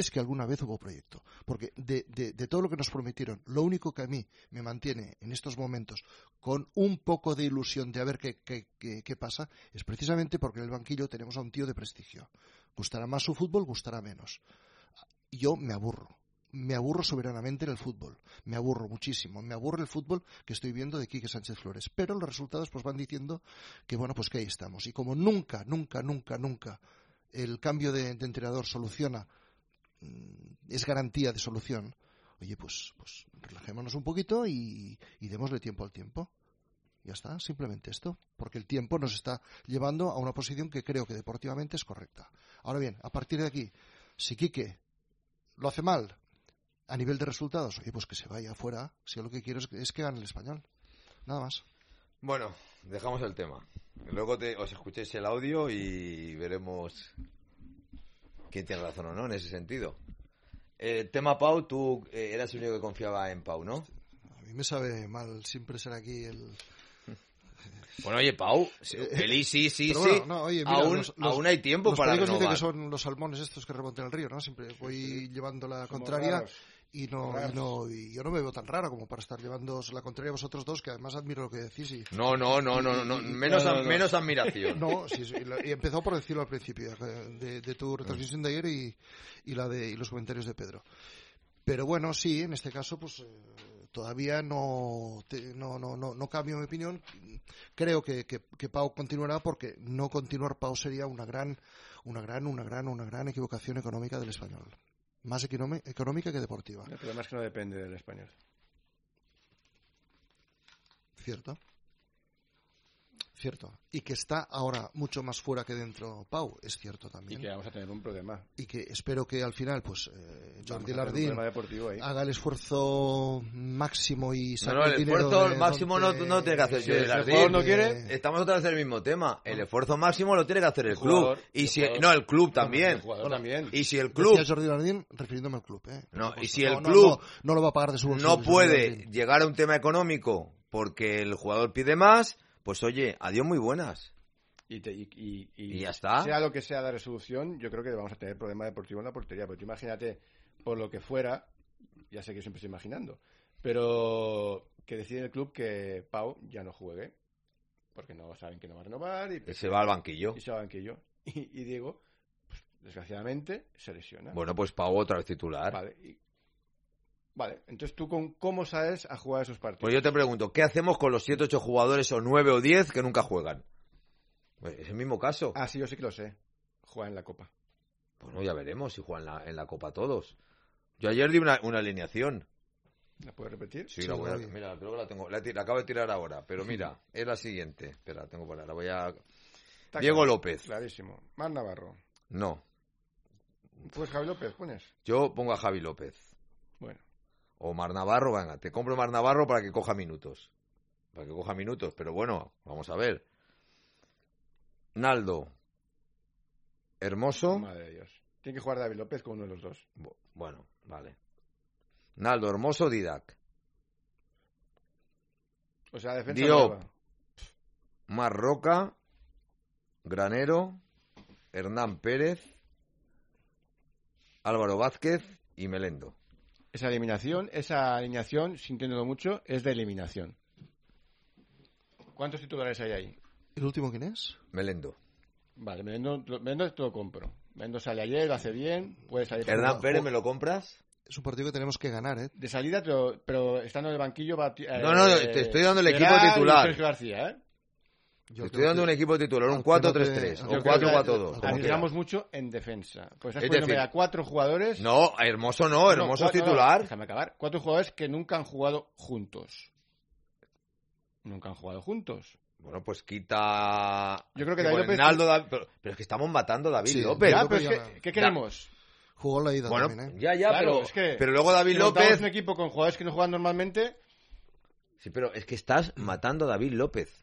Porque de todo lo que nos prometieron, lo único que a mí me mantiene en estos momentos con un poco de ilusión de a ver qué pasa, es precisamente porque en el banquillo tenemos a un tío de prestigio. Gustará más su fútbol, gustará menos. Yo me aburro soberanamente en el fútbol, me aburro muchísimo, me aburre el fútbol que estoy viendo de Quique Sánchez Flores, pero los resultados pues van diciendo que bueno, pues que ahí estamos, y como nunca el cambio de entrenador soluciona, es garantía de solución, oye, pues relajémonos un poquito y démosle tiempo al tiempo. Ya está, simplemente esto, porque el tiempo nos está llevando a una posición que creo que deportivamente es correcta. Ahora bien, a partir de aquí, si Quique lo hace mal a nivel de resultados, oye, pues que se vaya afuera, si yo lo que quiero es que gane el Español, nada más. Bueno, dejamos el tema. Luego os escuchéis el audio y veremos quién tiene razón o no en ese sentido. Tema Pau, tú eras el único que confiaba en Pau, ¿no? A mí me sabe mal siempre ser aquí el... Bueno, oye, Pau, feliz, sí. Bueno, no, oye, mira, aún hay tiempo para renovar. Los dicen que son los salmones estos que remontan el río, ¿no? Siempre voy llevando la contraria y yo no me veo tan raro como para estar llevando la contraria a vosotros dos, que además admiro lo que decís. No, menos admiración. No, sí, y empezó por decirlo al principio de tu retransmisión de ayer y los comentarios de Pedro. Pero bueno, sí, en este caso, pues todavía no cambio mi opinión. Creo que Pau continuará, porque no continuar Pau sería una gran equivocación económica del Español. Más económica que deportiva. El problema es que no depende del Español. Cierto. Cierto. Y que está ahora mucho más fuera que dentro Pau, es cierto también. Y que vamos a tener un problema. Y que espero que al final, pues, Jordi un Lardín problema deportivo ahí. haga el esfuerzo máximo y saque el dinero esfuerzo de máximo donde- no tiene que hacer Si Jordi el Lardín. jugador no quiere- Estamos otra vez en el mismo tema. El esfuerzo máximo lo tiene que hacer el club. jugador, Y el si jugador. no, el club también. El jugador también. Y si el club Decía Jordi Lardín refiriéndome al club, No, Por y supuesto. si el No, club no lo va a pagar de su bolsillo, no Jordi puede Lardín. llegar a un tema económico porque el jugador pide más, pues oye, adiós muy buenas. Y ya está. Sea lo que sea la resolución, yo creo que vamos a tener problema deportivo en la portería. Pero tú imagínate, por lo que fuera, ya sé que siempre estoy imaginando, pero que decide el club que Pau ya no juegue, porque no saben que no va a renovar. Y Se va al banquillo. Y se va al banquillo. Y Diego, pues, desgraciadamente, se lesiona. Bueno, pues Pau otra vez titular. Vale, entonces tú ¿cómo sabes a jugar esos partidos? Pues yo te pregunto, ¿qué hacemos con los 7, 8 jugadores o 9 o 10 que nunca juegan? Pues es el mismo caso. Ah, sí, yo sí que lo sé. Juega en la Copa. Bueno, ya veremos si juegan en la Copa todos. Yo ayer di una alineación. ¿La puedes repetir? Sí, la voy a... Mira, creo que la tengo. La acabo de tirar ahora, pero mira, es la siguiente. Espera, la tengo por ahí. La voy a... Está Diego claro, López. Clarísimo. Mar Navarro. No. Pues Javi López, pones. Yo pongo a Javi López. Bueno. O Mar Navarro, venga, te compro Mar Navarro para que coja minutos. Pero bueno, vamos a ver. Naldo. Hermoso. Madre de Dios. Tiene que jugar David López con uno de los dos. Bueno, vale. Naldo, Hermoso, Didac. O sea, defensa Diop. nueva. Marroca. Granero. Hernán Pérez. Álvaro Vázquez y Melendo. Esa alineación, sintiéndolo mucho, es de eliminación. ¿Cuántos titulares hay ahí? ¿El último quién es? Melendo. Vale, Melendo te lo compro. Melendo sale ayer, lo hace bien, puede salir. Hernán Pérez, ¿me lo compras? Es un partido que tenemos que ganar, ¿eh? De salida, pero estando en el banquillo va... No, te estoy dando el equipo Gerard y titular. Sergio García, ¿eh? Te estoy dando un equipo titular, un 4-3-3 o 4-4-2. Arriesgamos mucho en defensa. Pues estás Es poniéndome decir, a 4 jugadores... No, Hermoso no, Hermoso es titular. Déjame acabar. 4 jugadores que nunca han jugado juntos. Nunca han jugado juntos. Bueno, pues quita... Yo creo que David López... Pero es que estamos matando a David Sí, López. Ya, pero es que, ¿qué queremos? Jugó la ida Bueno, también, ¿eh? ya, Claro, pero luego David si montamos López... un equipo con jugadores que no juegan normalmente... Sí, pero es que estás matando a David López.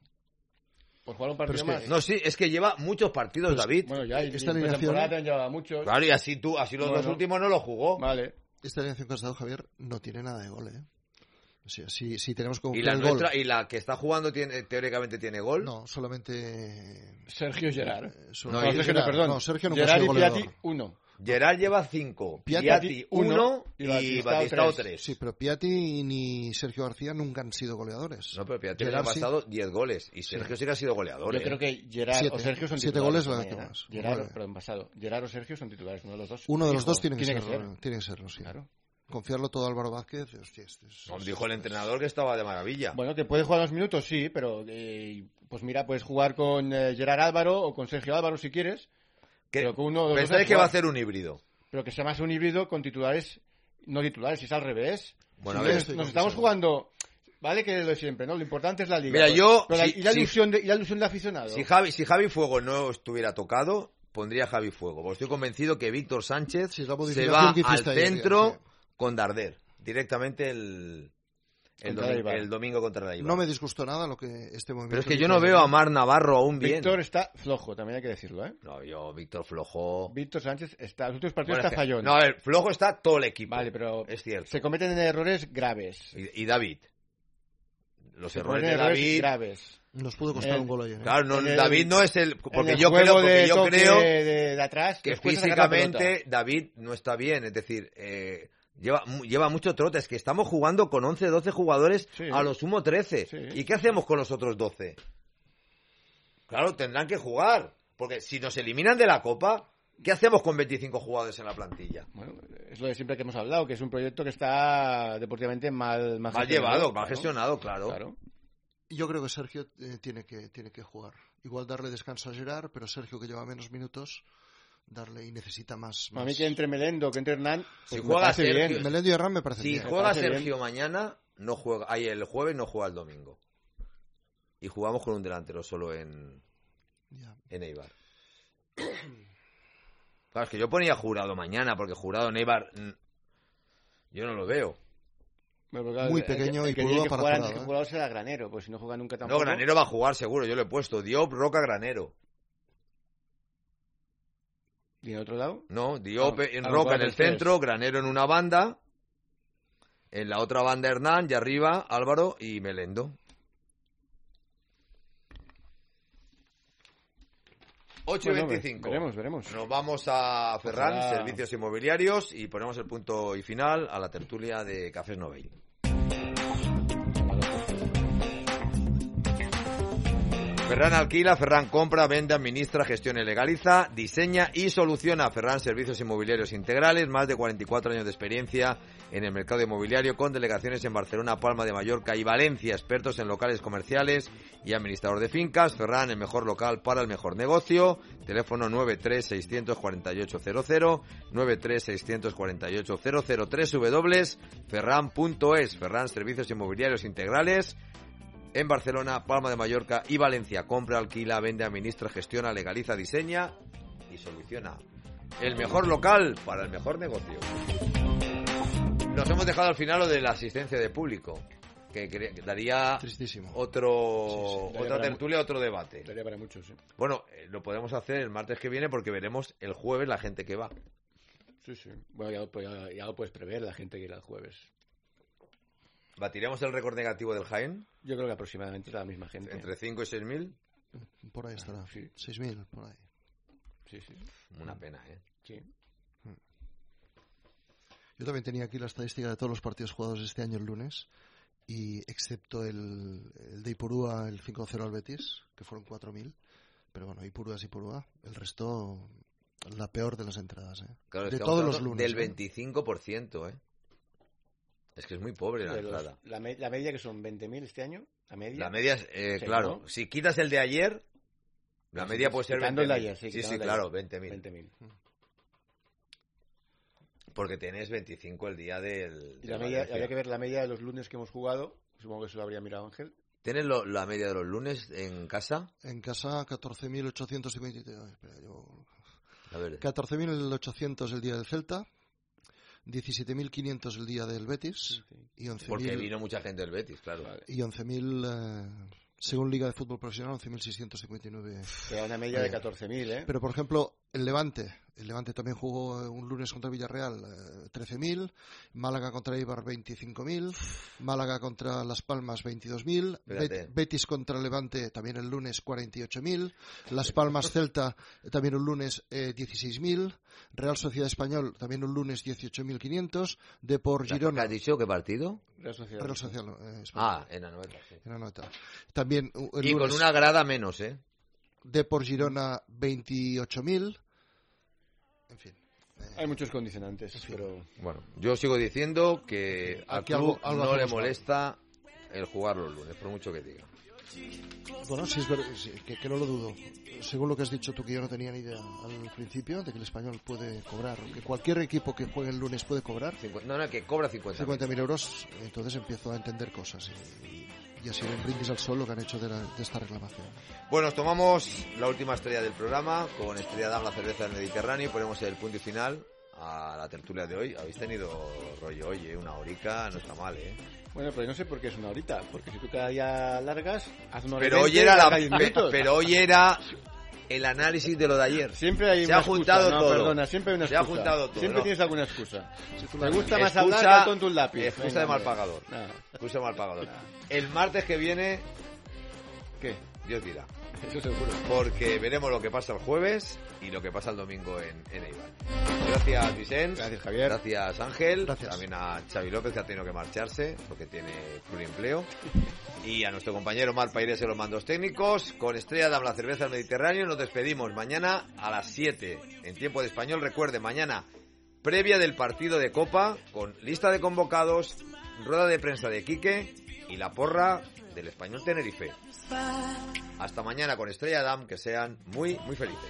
Por jugar un partido más. No, sí, es que lleva muchos partidos, Pues, David. Bueno, ya, y esta en alineación- temporada te han llevado muchos. Claro, y así los dos últimos no lo jugó. Vale. Esta alineación que has dado, Javier, no tiene nada de gol, ¿eh? O sea, si tenemos como Y la el gol... nuestra, y la que está jugando teóricamente tiene gol. No, solamente... Sergio Gerard. solo- No, Sergio, Gerard, perdón. no, Sergio nunca ha Gerard sido y Piatti, goleador. 1. Gerard lleva 5, Piatti Piatti 1 y Batistao Batistao 3. 3. Sí, pero Piatti ni Sergio García nunca han sido goleadores. No, pero Piatti ha Gerard sí. pasado 10 goles y Sergio sí que ha sido goleador. Yo creo que Gerard 7, o Sergio son 7 titulares. goles la mañana. que más. Gerard, Vale. pero en pasado. Gerard o Sergio son titulares, uno de los dos. Uno de los Fijo. dos tiene que ser. serlo, sí. Claro. Confiarlo todo a Álvaro Vázquez, hostia, Dijo el entrenador que estaba de maravilla. Bueno, que puede jugar 2 minutos, sí, pero pues mira, puedes jugar con Gerard Álvaro o con Sergio Álvaro si quieres. Pero que uno de los dos Pensáis sabe que va a jugar. hacer un híbrido. Pero que sea más un híbrido con titulares, no titulares, si es al revés. Bueno, Si a ver, nos estamos jugando, vale que lo de siempre, ¿no? Lo importante es la liga. Mira, yo... Pero si- y la si- ilusión de aficionado. Si Javi Fuego no estuviera tocado, pondría Javi Fuego. Porque estoy convencido que Víctor Sánchez Sí, la se modificación va que al hiciste ayer, centro sí. con Darder. Directamente el domingo contra la Eibar. No me disgustó nada lo que este movimiento... Pero es que yo no veo a Mar Navarro aún bien. Víctor está flojo, también hay que decirlo, ¿eh? No, yo, Víctor flojo... Víctor Sánchez está, los últimos partidos Bueno, está fallón. No, a ver, flojo está todo el equipo. Vale, pero es cierto. se cometen errores graves. Y David. Los Se errores de cometen errores David... graves. Nos pudo costar un gol ayer, ¿eh? Claro, no, En el- David no es el... En Porque el yo juego creo, de toque creo de atrás, que les cuesta sacar la físicamente pelota. David no está bien. Es decir, lleva mucho trote. Es que estamos jugando con 11, 12 jugadores, Sí. a lo sumo 13. Sí. ¿Y qué hacemos con los otros 12? Claro, tendrán que jugar. Porque si nos eliminan de la Copa, ¿qué hacemos con 25 jugadores en la plantilla? Bueno, es lo de siempre que hemos hablado, que es un proyecto que está deportivamente mal Llevado, mal claro. gestionado, claro. Yo creo que Sergio tiene que jugar. Igual darle descanso a Gerard, pero Sergio, que lleva menos minutos, darle y necesita más. A mí que entre Melendo, que entre Hernán, Si pues me juega parece Sergio, bien. Melendo y Hernán me parece Si bien. juega parece Sergio bien. mañana, no juega. Ahí el jueves no juega el domingo. y jugamos con un delantero solo en Eibar. Claro, es que yo ponía Jurado mañana, porque Jurado en Eibar yo no lo veo. Bueno, claro, muy pequeño y Purúa para Jurado. El jugador será Granero, pues si no juega nunca tampoco. No, Granero va a jugar seguro, yo lo he puesto. Diop, Roca, Granero. ¿Y en otro lado? No, Diop en Roca en el centro, Granero en una banda, en la otra banda Hernán, y arriba Álvaro y Melendo. 8:25. Veremos. Nos vamos a Ferran, Servicios Inmobiliarios, y ponemos el punto y final a la tertulia de Cafés Novell. Ferran alquila, Ferran compra, vende, administra, gestiona y legaliza, diseña y soluciona. Ferran Servicios Inmobiliarios Integrales, más de 44 años de experiencia en el mercado inmobiliario, con delegaciones en Barcelona, Palma de Mallorca y Valencia, expertos en locales comerciales y administrador de fincas. Ferran, el mejor local para el mejor negocio. Teléfono 93-648-00, 93-648-00, www.ferran.es. Ferran Servicios Inmobiliarios Integrales en Barcelona, Palma de Mallorca y Valencia. Compra, alquila, vende, administra, gestiona, legaliza, diseña y soluciona. El mejor local para el mejor negocio. Nos hemos dejado al final lo de la asistencia de público, que daría tristísimo. Otra tertulia, otro debate. Daría para muchos, sí. Bueno, lo podemos hacer el martes que viene, porque veremos el jueves la gente que va. Sí. Bueno, ya lo puedes prever, la gente que irá el jueves. ¿Batiremos el récord negativo del Jaén? Yo creo que aproximadamente es la misma gente. ¿Entre 5 y 6.000? Por ahí estará. Sí. 6.000, por ahí. Sí. Una pena, ¿eh? Sí. Yo también tenía aquí la estadística de todos los partidos jugados este año el lunes, y excepto el de Ipurúa, el 5-0 al Betis, que fueron 4.000. Pero bueno, Ipurúa es Ipurúa. El resto, la peor de las entradas, ¿eh? Claro, de todos los lunes. Del 25%, ¿eh? Es que es muy pobre la entrada. La media, que son 20.000 este año. La media es, claro, ¿no? Si quitas el de ayer, la media puede ser 20.000. El de ayer, sí, claro, 20.000. Porque tenés 25 el día del... Y la media, habría que ver la media de los lunes que hemos jugado. Supongo que eso lo habría mirado Ángel. ¿Tienes la media de los lunes en casa? En casa, 14.853. Espera, 14.800 el día del Celta. 17.500 el día del Betis, y 11.000... Porque vino mucha gente del Betis, claro. Y 11.000, según Liga de Fútbol Profesional, 11.659. Pero una media de 14.000, ¿eh? Pero, por ejemplo, el Levante también jugó un lunes contra Villarreal, 13.000, Málaga contra Eibar, 25.000, Málaga contra Las Palmas, 22.000, Betis contra Levante también el lunes, 48.000, Las Palmas Celta también un lunes, 16.000, Real Sociedad Español también un lunes, 18.500, Depor Girona... ¿Has dicho qué partido? Real Sociedad Español. En Anoeta, sí. En Anoeta. También y lunes, con una grada menos, ¿eh? Depor Girona, 28.000... En fin. Hay muchos condicionantes, pero... Bueno, yo sigo diciendo que al club no le molesta el jugar los lunes, por mucho que diga. Bueno, sí es verdad, que no lo dudo. Según lo que has dicho tú, que yo no tenía ni idea al principio, de que el Español puede cobrar, que cualquier equipo que juegue el lunes puede cobrar. Que cobra 50.000 euros, entonces empiezo a entender cosas. Y así en brindis al sol lo que han hecho de esta reclamación. Bueno, tomamos la última estrella del programa con Estrella Damm, la cerveza del Mediterráneo, y ponemos el punto y final a la tertulia de hoy. Habéis tenido rollo hoy, una horica, no está mal, ¿eh? Bueno, pero no sé por qué es una horita, porque si tú cada día largas, haz una hora. Pero hoy era el análisis de lo de ayer. Siempre hay una excusa. Perdona, siempre hay una excusa. Se ha juntado todo. Siempre tienes alguna excusa. Si te gusta más hablar que al tonto un lápiz. Excusa de mal pagador. Excusa de mal pagador. El martes que viene, ¿qué? Dios dirá. Eso seguro. Porque veremos lo que pasa el jueves y lo que pasa el domingo en Eibar. Gracias, Vicente. Gracias, Javier. Gracias, Ángel. Gracias. También a Xavi López, que ha tenido que marcharse porque tiene pluriempleo. Y a nuestro compañero Mar Paires en los mandos técnicos. Con Estrella Damm, la cerveza del Mediterráneo, nos despedimos mañana a las 7 en tiempo de español. Recuerde, mañana previa del partido de Copa, con lista de convocados, rueda de prensa de Quique y la porra del Español Tenerife. Hasta mañana con Estrella Damm, que sean muy, muy felices.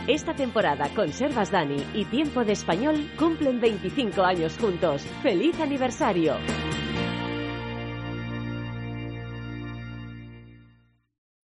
Esta temporada Conservas Dani y Tiempo de Español cumplen 25 años juntos. ¡Feliz aniversario!